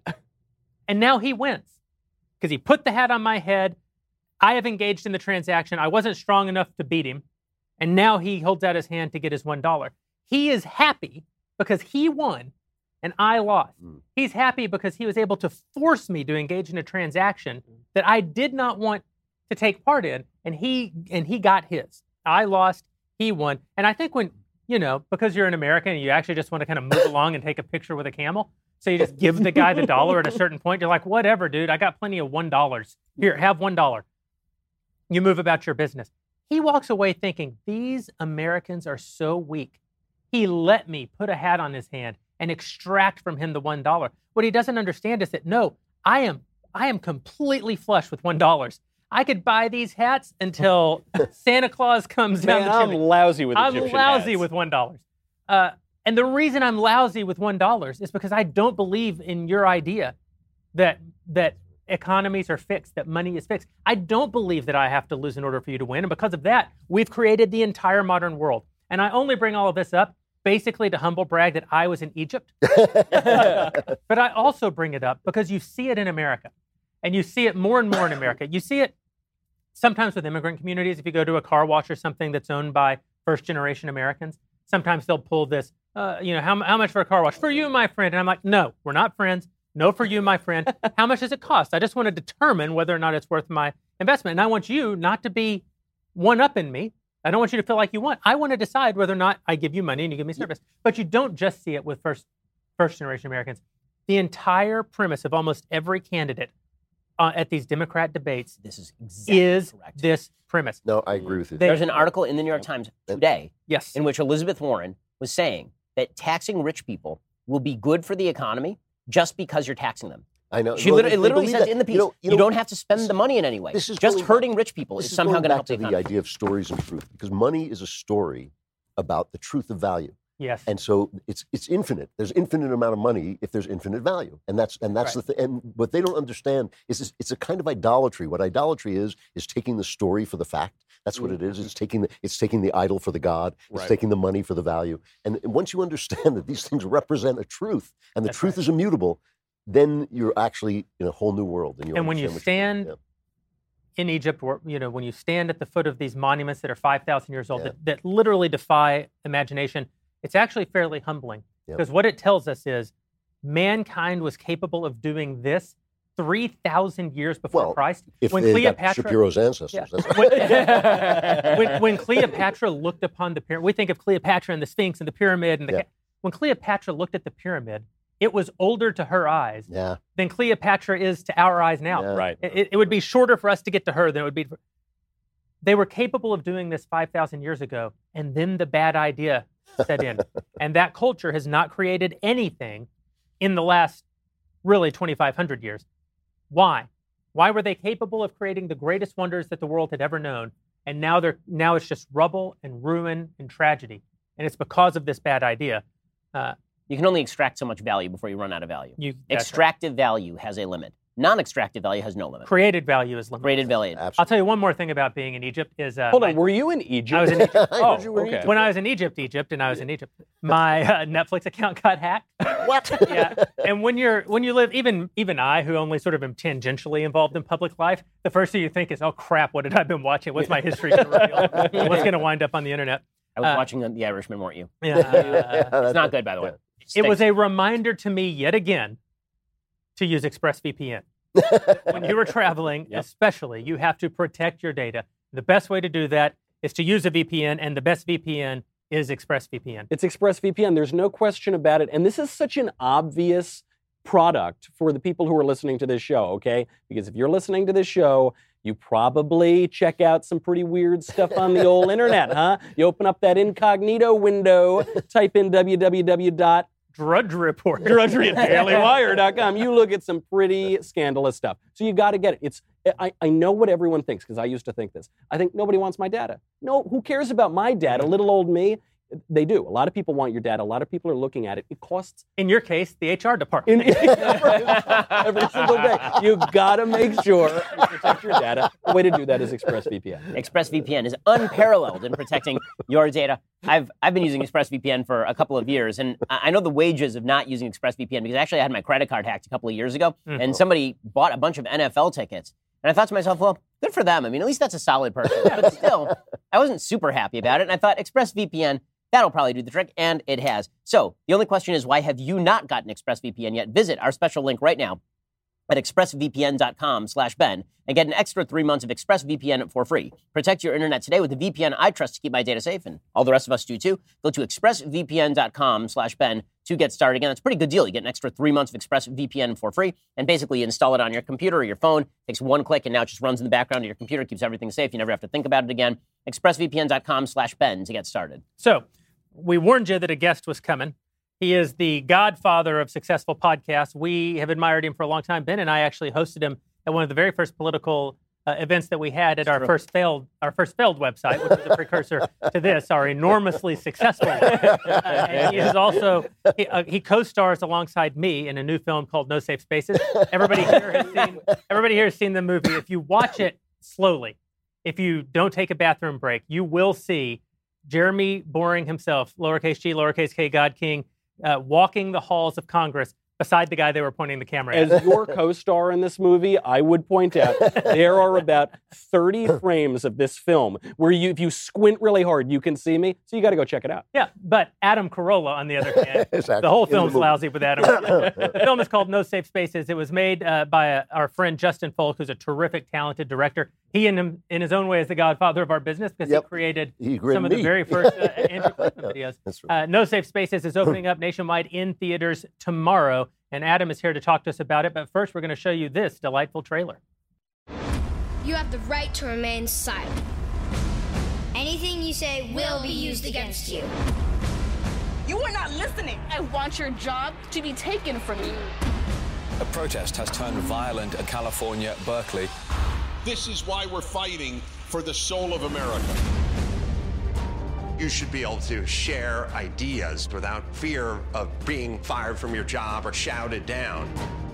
and now he wins because he put the hat on my head. I have engaged in the transaction. I wasn't strong enough to beat him, and now he holds out his hand to get his $1. He is happy because he won and I lost. He's happy because he was able to force me to engage in a transaction that I did not want to take part in, and he got his. I lost, he won. And I think when, because you're an American and you actually just want to kind of move along and take a picture with a camel, so you just give the guy the dollar at a certain point. You're like, whatever, dude, I got plenty of $1. Here, have $1. You move about your business. He walks away thinking, these Americans are so weak. He let me put a hat on his hand and extract from him the $1. What he doesn't understand is that, no, I am completely flush with $1. I could buy these hats until Santa Claus comes down the chimney. I'm lousy with Egyptian I'm lousy hats. with $1. And the reason I'm lousy with $1 is because I don't believe in your idea that economies are fixed, that money is fixed. I don't believe that I have to lose in order for you to win. And because of that, we've created the entire modern world. And I only bring all of this up basically to humble brag that I was in Egypt. But I also bring it up because you see it in America. And you see it more and more in America. You see it sometimes with immigrant communities. If you go to a car wash or something that's owned by first-generation Americans, sometimes they'll pull this, how much for a car wash? For you, my friend. And I'm like, no, we're not friends. No, for you, my friend. How much does it cost? I just want to determine whether or not it's worth my investment. And I want you not to be one-upping me. I don't want you to feel like you want. I want to decide whether or not I give you money and you give me service. But you don't just see it with first-generation Americans. The entire premise of almost every candidate at these Democrat debates this is correct. This premise. No, I agree with you. There's an article in the New York Times today yes. in which Elizabeth Warren was saying that taxing rich people will be good for the economy just because you're taxing them. I know. She literally says in the piece, you don't have to spend the money in any way. Just hurting rich people is somehow going to help the economy. The idea of stories and truth, because money is a story about the truth of value. Yes. And so it's infinite. There's infinite amount of money if there's infinite value, and that's right. The thing. And what they don't understand is it's a kind of idolatry. What idolatry is taking the story for the fact. That's what it is. It's taking the idol for the god. It's taking the money for the value. And once you understand that these things represent a truth, and the truth is immutable, then you're actually in a whole new world. And when you stand in Egypt, or when you stand at the foot of these monuments that are 5,000 years old, that literally defy imagination, it's actually fairly humbling. Because what it tells us is mankind was capable of doing this 3,000 years before Christ. When Cleopatra, Shapiro's ancestors. Yeah. When Cleopatra looked upon the pyramid, we think of Cleopatra and the Sphinx and the pyramid. And when Cleopatra looked at the pyramid, it was older to her eyes than Cleopatra is to our eyes now. Yeah. Right. It would be shorter for us to get to her than it would be. They were capable of doing this 5,000 years ago, and then the bad idea set in. And that culture has not created anything in the last, really, 2,500 years. Why? Why were they capable of creating the greatest wonders that the world had ever known, and now it's just rubble and ruin and tragedy? And it's because of this bad idea. You can only extract so much value before you run out of value. Extractive value has a limit. Non-extractive value has no limit. Created value is limited. Created value. Absolutely. I'll tell you one more thing about being in Egypt is... Hold on, were you in Egypt? I was in Egypt. Oh, okay. When I was in Egypt, and I was in Egypt, my Netflix account got hacked. What? Yeah. And when you live, even I, who only sort of am tangentially involved in public life, the first thing you think is, oh crap, what had I been watching? What's my history going to reveal? What's going to wind up on the internet? I was watching The Irishman, weren't you? Yeah. It's not good, by the way. It was a reminder to me yet again to use ExpressVPN. When you were traveling, especially, you have to protect your data. The best way to do that is to use a VPN, and the best VPN is ExpressVPN. It's ExpressVPN. There's no question about it. And this is such an obvious product for the people who are listening to this show, okay? Because if you're listening to this show, you probably check out some pretty weird stuff on the old internet, huh? You open up that incognito window, type in www. Drudge Report. Drudgery at DailyWire.com. You look at some pretty scandalous stuff. So you got to get it. I know what everyone thinks, because I used to think this. I think nobody wants my data. No, who cares about my data? Little old me. They do. A lot of people want your data. A lot of people are looking at it. It costs. In your case, the HR department. Every single day. You got to make sure you protect your data. The way to do that is ExpressVPN. ExpressVPN is unparalleled in protecting your data. I've been using ExpressVPN for a couple of years, and I know the wages of not using ExpressVPN because actually I had my credit card hacked a couple of years ago, and somebody bought a bunch of NFL tickets. And I thought to myself, well, good for them. I mean, at least that's a solid purchase. But still, I wasn't super happy about it. And I thought ExpressVPN, that'll probably do the trick. And it has. So the only question is, why have you not gotten ExpressVPN yet? Visit our special link right now at expressvpn.com/Ben and get an extra 3 months of ExpressVPN for free. Protect your internet today with the VPN I trust to keep my data safe, and all the rest of us do too. Go to expressvpn.com/Ben to get started. Again, that's a pretty good deal. You get an extra 3 months of ExpressVPN for free, and basically you install it on your computer or your phone. It takes one click, and now it just runs in the background of your computer, keeps everything safe. You never have to think about it again. expressvpn.com/Ben to get started. So we warned you that a guest was coming. He is the godfather of successful podcasts. We have admired him for a long time. Ben and I actually hosted him at one of the very first political events that we had at our first failed website, which was a precursor to this, our enormously successful one. And he is also he co-stars alongside me in a new film called No Safe Spaces. Everybody here has seen the movie. If you watch it slowly, if you don't take a bathroom break, you will see Jeremy Boring himself, lowercase g, lowercase k, God King, walking the halls of Congress beside the guy they were pointing the camera at. As your co-star in this movie, I would point out there are about 30 frames of this film where if you squint really hard, you can see me. So you got to go check it out. Yeah, but Adam Carolla, on the other hand, the whole film's lousy with Adam. The film is called No Safe Spaces. It was made by our friend Justin Folk, who's a terrific, talented director. He, in his own way, is the godfather of our business because he created some of the very first Andrew Klavan videos. That's right. No Safe Spaces is opening up nationwide in theaters tomorrow, and Adam is here to talk to us about it. But first, we're going to show you this delightful trailer. You have the right to remain silent. Anything you say will be used against you. You are not listening. I want your job to be taken from you. A protest has turned violent in California, Berkeley. This is why we're fighting for the soul of America. You should be able to share ideas without fear of being fired from your job or shouted down.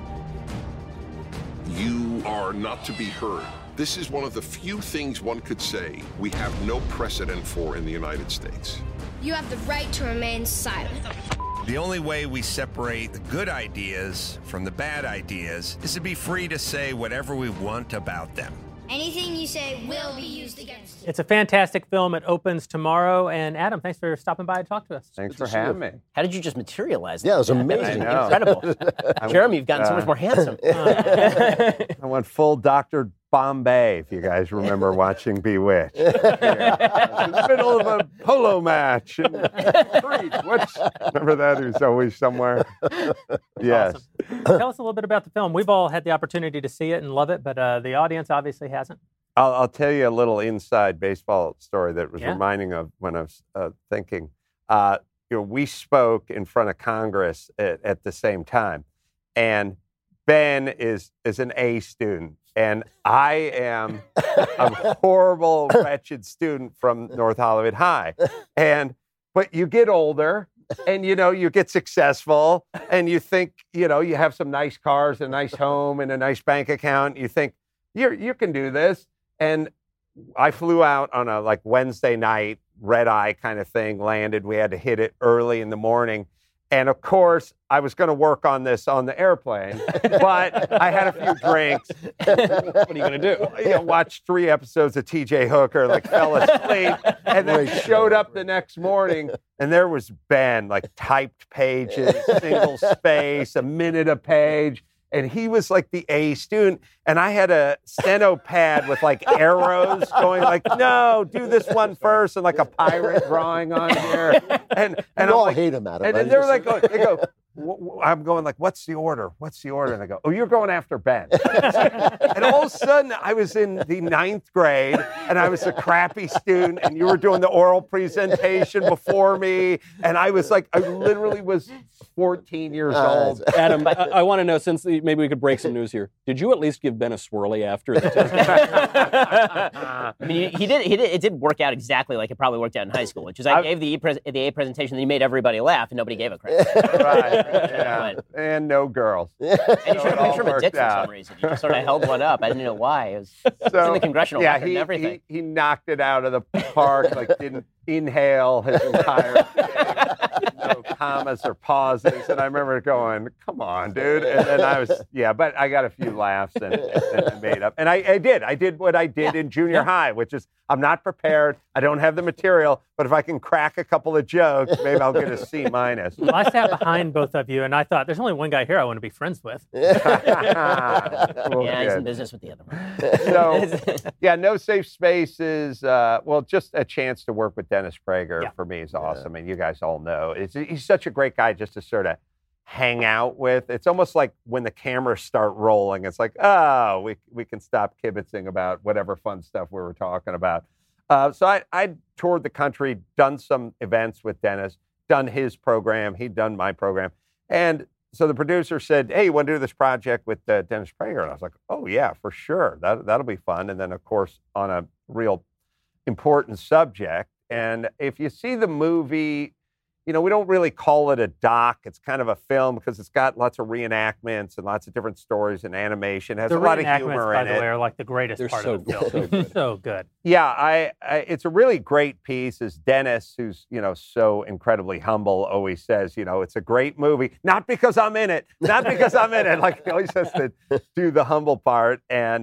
You are not to be heard. This is one of the few things one could say we have no precedent for in the United States. You have the right to remain silent. The only way we separate the good ideas from the bad ideas is to be free to say whatever we want about them. Anything you say will be used against you. It's a fantastic film. It opens tomorrow. And Adam, thanks for stopping by to talk to us. Thanks for having me. How did you just materialize? Yeah, it was amazing. Incredible. Jeremy, you've gotten so much more handsome. I went full Dr. Bombay, if you guys remember watching Bewitched. In the middle of a polo match. Remember that? Who's always somewhere? Yes. Awesome. Tell us a little bit about the film. We've all had the opportunity to see it and love it, but the audience obviously hasn't. I'll tell you a little inside baseball story that was reminding of when I was thinking. We spoke in front of Congress at the same time, and Ben is an A student. And I am a horrible, wretched student from North Hollywood High. But you get older and, you get successful and you think, you have some nice cars, a nice home and a nice bank account. You think you can do this. And I flew out on a Wednesday night, red eye kind of thing, landed. We had to hit it early in the morning. And of course, I was going to work on this on the airplane, but I had a few drinks. What are you going to do? Watched 3 episodes of T.J. Hooker, fell asleep, and then showed up the next morning, and there was Ben, typed pages, single space, a minute a page. And he was the A student. And I had a steno pad with arrows going no, do this one first. And a pirate drawing on here. And you all hate him, Adam. And then they were they go, I'm going like, what's the order? What's the order? And I go, oh, you're going after Ben. And all of a sudden, I was in the 9th grade, and I was a crappy student, and you were doing the oral presentation before me, and I was like, I literally was 14 years old. Adam, I want to know, since maybe we could break some news here, did you at least give Ben a swirly after the test? I mean, he did. It did work out exactly like it probably worked out in high school, which is I gave the A presentation that he made everybody laugh, and nobody gave a crap. Right. Yeah. And no girls. And he showed a picture of a dick for some reason. He just sort of held one up. I didn't know why. It was in the congressional record and everything. He knocked it out of the park, like didn't inhale his entire thing. No commas or pauses. And I remember going, come on, dude. And then but I got a few laughs and I made up. And I did what I did in junior high, which is I'm not prepared. I don't have the material, but if I can crack a couple of jokes, maybe I'll get a C-. Well, I sat behind both of you, and I thought, there's only one guy here I want to be friends with. He's in business with the other one. So, No Safe Spaces. Just a chance to work with Dennis Prager for me is awesome. And you guys all know. He's such a great guy just to sort of hang out with. It's almost like when the cameras start rolling, it's like, oh, we can stop kibitzing about whatever fun stuff we were talking about. So I toured the country, done some events with Dennis, done his program, he'd done my program. And so the producer said, hey, you want to do this project with Dennis Prager? And I was like, oh, yeah, for sure. That'll be fun. And then, of course, on a real important subject. And if you see the movie, we don't really call it a doc. It's kind of a film because it's got lots of reenactments and lots of different stories and animation. It has a lot of humor in it. By the way, are like the greatest part of the film. So good. Yeah, it's a really great piece. As Dennis, who's so incredibly humble, always says, it's a great movie. Not because I'm in it. Not because I'm in it. Like he always has to do the humble part. And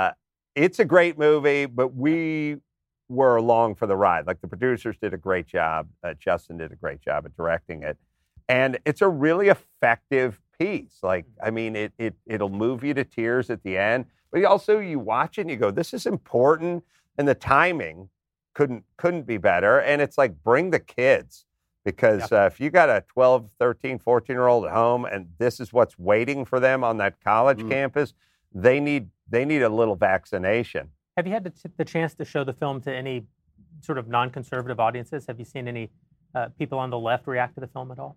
it's a great movie, but we were along for the ride. Like the producers did a great job. Justin did a great job at directing it. And it's a really effective piece. Like, I mean, it'll move you to tears at the end, but also you watch it and you go, this is important. And the timing couldn't be better. And it's like, bring the kids, because if you got a 12, 13, 14-year-old at home and this is what's waiting for them on that college campus, they need a little vaccination. Have you had the chance to show the film to any sort of non-conservative audiences? Have you seen any people on the left react to the film at all?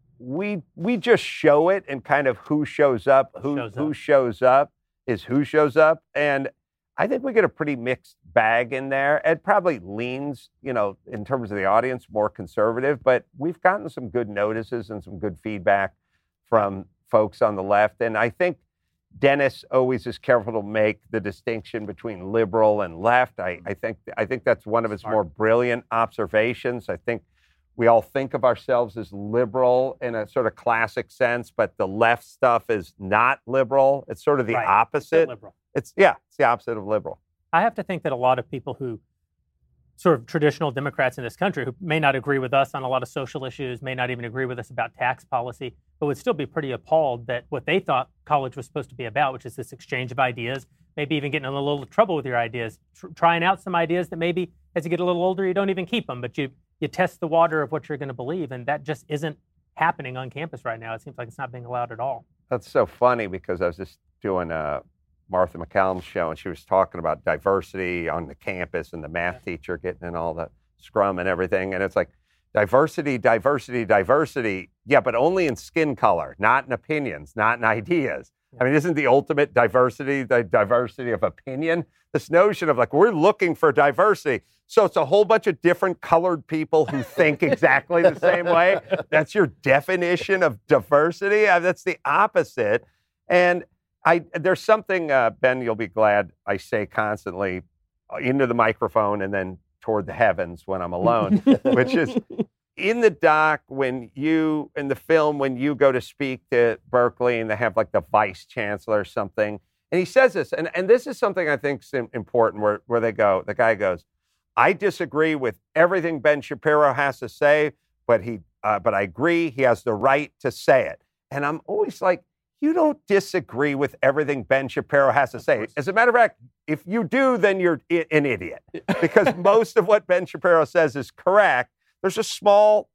We just show it, and kind of who shows up, who shows up is who shows up. And I think we get a pretty mixed bag in there. It probably leans, in terms of the audience, more conservative, but we've gotten some good notices and some good feedback from folks on the left. And I think Dennis always is careful to make the distinction between liberal and left. I think that's one of his more brilliant observations. I think we all think of ourselves as liberal in a sort of classic sense, but the left stuff is not liberal. It's sort of the opposite. It's the opposite of liberal. I have to think that a lot of people who sort of traditional Democrats in this country who may not agree with us on a lot of social issues, may not even agree with us about tax policy, but would still be pretty appalled that what they thought college was supposed to be about, which is this exchange of ideas, maybe even getting in a little trouble with your ideas, trying out some ideas that maybe as you get a little older, you don't even keep them, but you test the water of what you're going to believe, and that just isn't happening on campus right now. It seems like it's not being allowed at all. That's so funny, because I was just doing a Martha McCallum's show, and she was talking about diversity on the campus and the math teacher getting in all the scrum and everything. And it's like, diversity, diversity, diversity. Yeah, but only in skin color, not in opinions, not in ideas. I mean, isn't the ultimate diversity the diversity of opinion? This notion of like, we're looking for diversity. So it's a whole bunch of different colored people who think exactly the same way. That's your definition of diversity? That's the opposite. And there's something, Ben, you'll be glad I say constantly into the microphone and then toward the heavens when I'm alone, which is in the doc, in the film, when you go to speak to Berkeley and they have like the vice chancellor or something, and he says this, and this is something I think is important where the guy goes, I disagree with everything Ben Shapiro has to say, but I agree he has the right to say it. And I'm always like, you don't disagree with everything Ben Shapiro has to say. As a matter of fact, if you do, then you're an idiot, because most of what Ben Shapiro says is correct. There's a small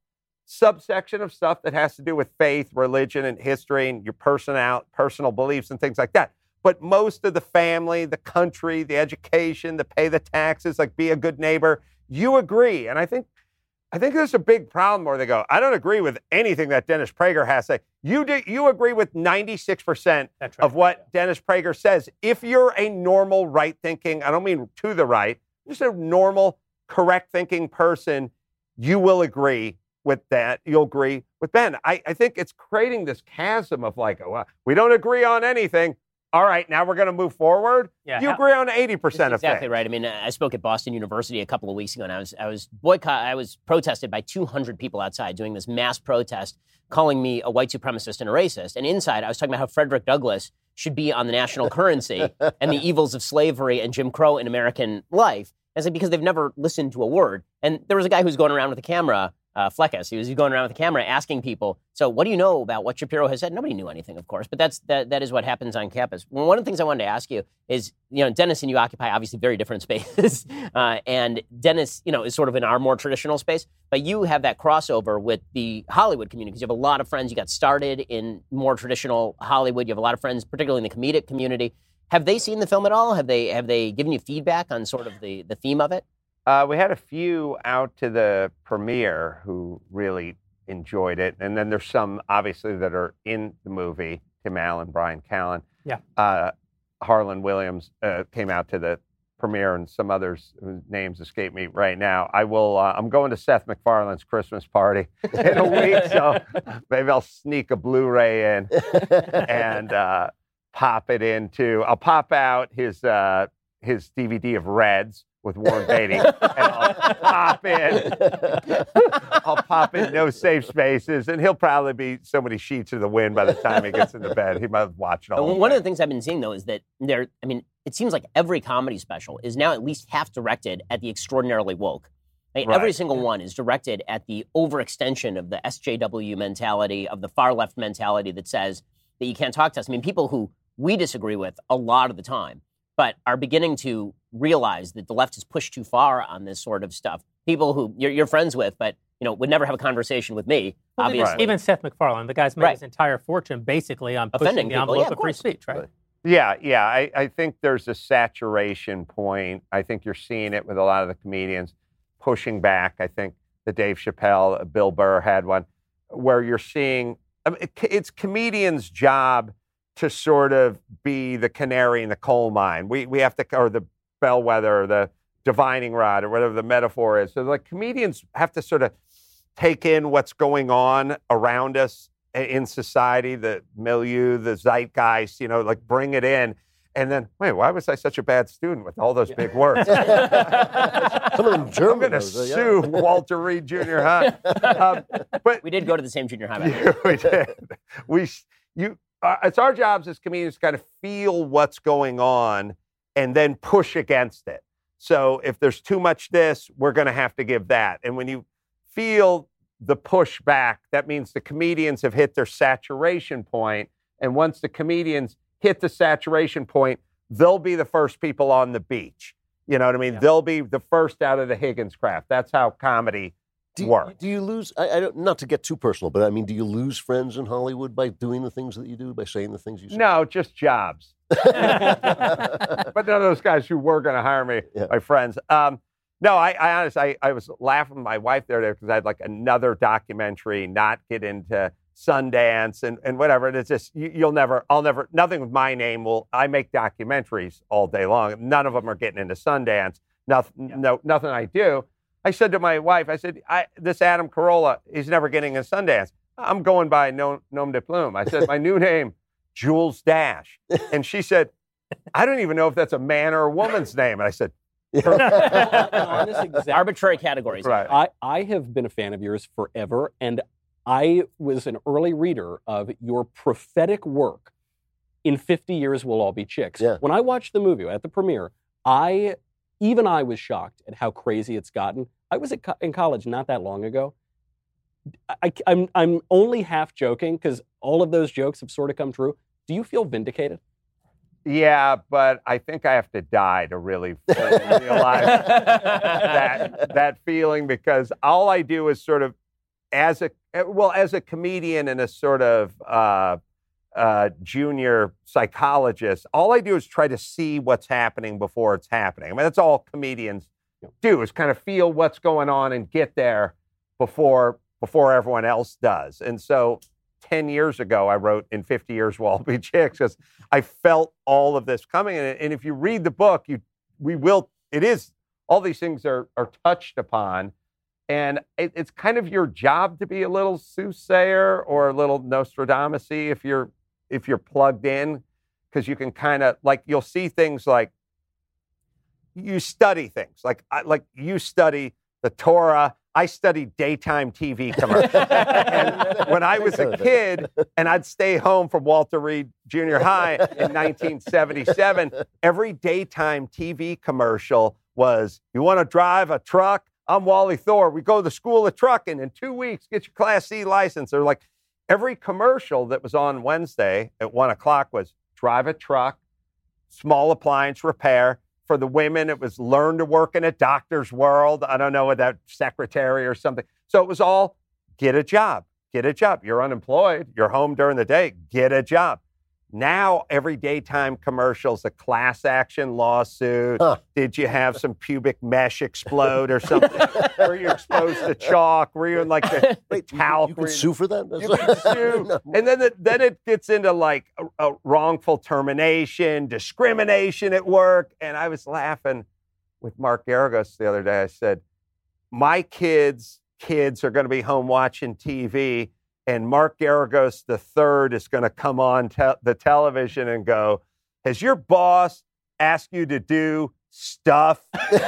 subsection of stuff that has to do with faith, religion, and history, and your personal beliefs and things like that. But most of the family, the country, the education, the pay the taxes, like be a good neighbor, you agree. And I think there's a big problem where they go, I don't agree with anything that Dennis Prager has to say. You agree with 96% of what Dennis Prager says. If you're a normal right-thinking, I don't mean to the right, just a normal, correct-thinking person, you will agree with that. You'll agree with Ben. I think it's creating this chasm of like, well, we don't agree on anything. All right, now we're going to move forward. Yeah, you agree on 80% of things. Exactly right. I mean, I spoke at Boston University a couple of weeks ago, and I was protested by 200 people outside doing this mass protest, calling me a white supremacist and a racist. And inside, I was talking about how Frederick Douglass should be on the national currency and the evils of slavery and Jim Crow in American life. And it's like, because they've never listened to a word. And there was a guy who was going around with a camera. Fleckus. He was going around with the camera asking people, so what do you know about what Shapiro has said? Nobody knew anything, of course, but that is what happens on campus. One of the things I wanted to ask you is, Dennis and you occupy obviously very different spaces, and Dennis, is sort of in our more traditional space, but you have that crossover with the Hollywood community because you have a lot of friends. You got started in more traditional Hollywood. You have a lot of friends, particularly in the comedic community. Have they seen the film at all? Have they given you feedback on sort of the theme of it? We had a few out to the premiere who really enjoyed it. And then there's some, obviously, that are in the movie. Tim Allen, Brian Callen. Yeah. Harlan Williams came out to the premiere, and some others whose names escape me right now. I'm going to Seth MacFarlane's Christmas party in a week, so maybe I'll sneak a Blu-ray in and pop it into. I'll pop out his DVD of Reds with Warren Beatty, and I'll pop in No Safe Spaces, and he'll probably be so many sheets of the wind by the time he gets into bed. He might watch it all. One of the things I've been seeing, though, is that it seems like every comedy special is now at least half directed at the extraordinarily woke. Right. Every single one is directed at the overextension of the SJW mentality, of the far left mentality that says that you can't talk to us. I mean, people who we disagree with a lot of the time, but are beginning to realize that the left has pushed too far on this sort of stuff. People who you're friends with, but would never have a conversation with me, obviously. Right. Even Seth MacFarlane, the guy's made his entire fortune basically on pushing the envelope of free speech, right? Yeah. I think there's a saturation point. I think you're seeing it with a lot of the comedians pushing back. I think the Dave Chappelle, Bill Burr had one, where you're seeing, it's comedians' job to sort of be the canary in the coal mine. We have to, or the bellwether, or the divining rod, or whatever the metaphor is. So like comedians have to sort of take in what's going on around us in society, the milieu, the zeitgeist, bring it in. And then, wait, why was I such a bad student with all those big words? Some of them German. I'm going to sue Walter Reed Junior High. But we did go to the same junior high. We did. It's our jobs as comedians to kind of feel what's going on and then push against it. So if there's too much this, we're going to have to give that. And when you feel the pushback, that means the comedians have hit their saturation point. And once the comedians hit the saturation point, they'll be the first people on the beach. You know what I mean? Yeah. They'll be the first out of the Higgins craft. That's how comedy works. Do you lose, I don't, not to get too personal, but I mean, do you lose friends in Hollywood by doing the things that you do, by saying the things you say? No, just jobs. But none of those guys who were going to hire me, my friends. No, I honestly, I was laughing with my wife there because I had like another documentary, not get into Sundance and whatever. And it's just, I'll never, nothing with my name I make documentaries all day long. None of them are getting into Sundance. Nothing I do. I said to my wife, this Adam Carolla, he's never getting into Sundance. I'm going by nom de plume. I said, my new name, Jules Dash. And she said, I don't even know if that's a man or a woman's name. And I said, arbitrary categories. Right. I have been a fan of yours forever, and I was an early reader of your prophetic work, In 50 Years We'll All Be Chicks. Yeah. When I watched the movie at the premiere, I was shocked at how crazy it's gotten. I was in college not that long ago. I'm only half joking because all of those jokes have sort of come true. Do you feel vindicated? Yeah, but I think I have to die to really realize that feeling, because all I do is sort of as a comedian and a sort of junior psychologist, all I do is try to see what's happening before it's happening. I mean, that's all comedians do, is kind of feel what's going on and get there before everyone else does. And so 10 years ago, I wrote In 50 Years We'll All Be Chicks, because I felt all of this coming. And if you read the book, all these things are touched upon. And it's kind of your job to be a little soothsayer or a little Nostradamus-y if you're plugged in, because you can kind of, like, you'll see things like, you study things. Like you study the Torah. I studied daytime TV commercials. And when I was a kid and I'd stay home from Walter Reed Junior High in 1977, every daytime TV commercial was, you want to drive a truck? I'm Wally Thor. We go to the School of Trucking in 2 weeks, get your Class C license. Or like every commercial that was on Wednesday at 1 o'clock was drive a truck, small appliance repair. For the women, it was learn to work in a doctor's world. I don't know, with that secretary or something. So it was all get a job, get a job. You're unemployed. You're home during the day. Get a job. Now, every daytime commercial's a class action lawsuit. Did you have some pubic mesh explode or something? Were you exposed to chalk? Were you in like the towel? You could sue for that? You could sue. No. And then it gets into like a wrongful termination, discrimination at work. And I was laughing with Mark Garagos the other day. I said, my kids are going to be home watching TV. And Mark Garagos III is going to come on the television and go, has your boss asked you to do stuff? Because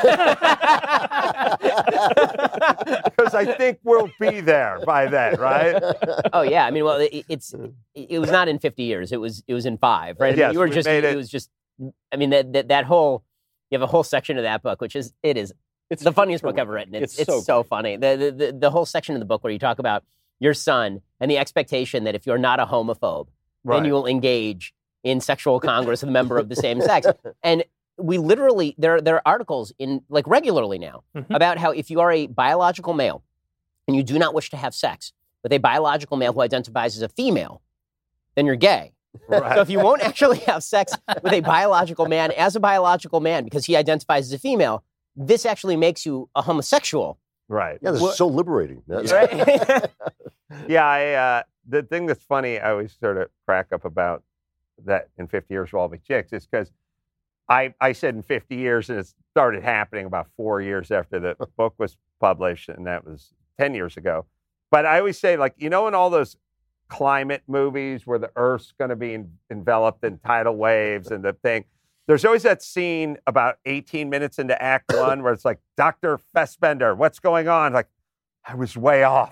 I think we'll be there by then, right? Oh, yeah. I mean, well, it was not in 50 years. It was in 5, right? I mean, yes, you were just, it was just, I mean, that whole, you have a whole section of that book, which is, it's the funniest book ever written. It's so funny. The whole section of the book where you talk about your son and the expectation that if you're not a homophobe, then you will engage in sexual congress with a member of the same sex. And we literally, there are articles in, like, regularly now about how if you are a biological male and you do not wish to have sex with a biological male who identifies as a female, then you're gay. Right. So if you won't actually have sex with a biological man as a biological man because he identifies as a female, this actually makes you a homosexual. Right. Yeah, this is so liberating. Right? Yeah, the thing that's funny, I always sort of crack up about that in 50 Years We'll All Be Chicks is because I said in 50 years, and it started happening about 4 years after the book was published, and that was 10 years ago. But I always say, like, you know, in all those climate movies where the Earth's going to be enveloped in tidal waves and the thing, there's always that scene about 18 minutes into Act 1 where it's like, Dr. Fassbender, what's going on? Like, I was way off.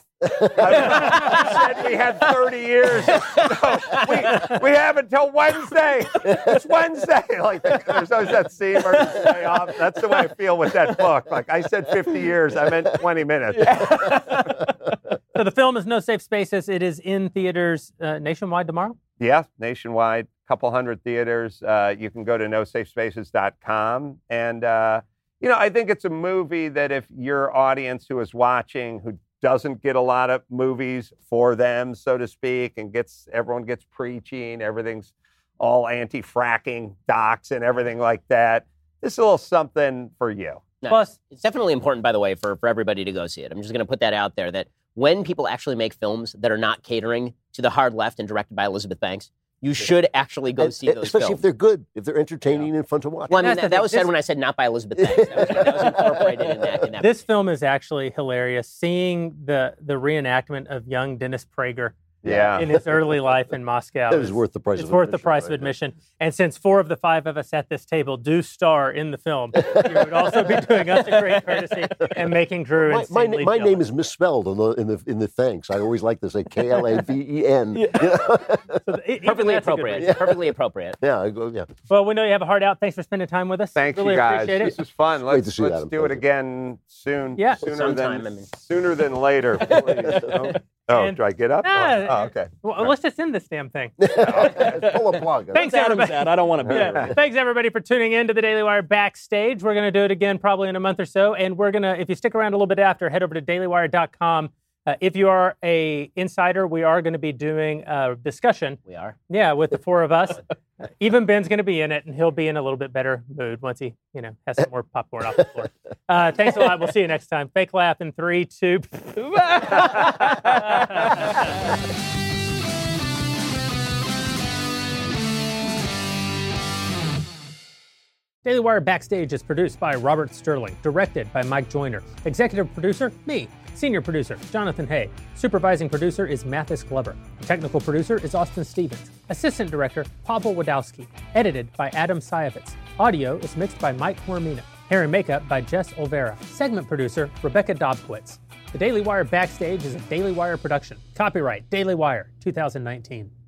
I said we had 30 years. No, we have until Wednesday. It's Wednesday. Like, there's always that scene where it's way off. That's the way I feel with that book. Like, I said 50 years. I meant 20 minutes. So the film is No Safe Spaces. It is in theaters nationwide tomorrow? Yeah, nationwide. Couple hundred theaters. You can go to nosafespaces.com. And, you know, I think it's a movie that if your audience who is watching, who doesn't get a lot of movies for them, so to speak, and everyone gets preaching, everything's all anti-fracking docs and everything like that, this is a little something for you. No, plus, it's definitely important, by the way, for everybody to go see it. I'm just going to put that out there, that when people actually make films that are not catering to the hard left and directed by Elizabeth Banks, you should actually go see those especially films. if they're good, if they're entertaining and fun to watch. Well, I mean, that was said when I said not by Elizabeth Banks. That was incorporated in that. This film is actually hilarious. Seeing the reenactment of young Dennis Prager in his early life in Moscow. It was worth the price of admission. It's worth the price of admission. And since 4 of the 5 of us at this table do star in the film, you would also be doing us a great courtesy and making Drew my name is misspelled in the thanks. I always like to say Klaven. Perfectly appropriate. Yeah. Perfectly appropriate. Yeah. Well, we know you have a heart out. Thanks for spending time with us. Thanks, really you guys. Appreciate it. This was fun. Let's do it Adam. Again soon. Yeah. Sooner than later, please. Do I get up? Okay. Well, let's just end this damn thing. Pull a plug. Thanks, everybody. I don't want to be here. Thanks, everybody, for tuning in to the Daily Wire Backstage. We're going to do it again probably in a month or so. And we're going to, if you stick around a little bit after, head over to dailywire.com If you are a insider, we are going to be doing a discussion. We are? Yeah, with the four of us. Even Ben's going to be in it, and he'll be in a little bit better mood once he, has some more popcorn off the floor. Thanks a lot. We'll see you next time. Fake laugh in 3, 2. Daily Wire Backstage is produced by Robert Sterling, directed by Mike Joyner, executive producer, me, senior producer, Jonathan Hay, supervising producer is Mathis Glover, technical producer is Austin Stevens, assistant director, Pavel Wadowski, edited by Adam Sayevitz, audio is mixed by Mike Hormina, hair and makeup by Jess Olvera, segment producer, Rebecca Dobkowitz. The Daily Wire Backstage is a Daily Wire production. Copyright Daily Wire 2019.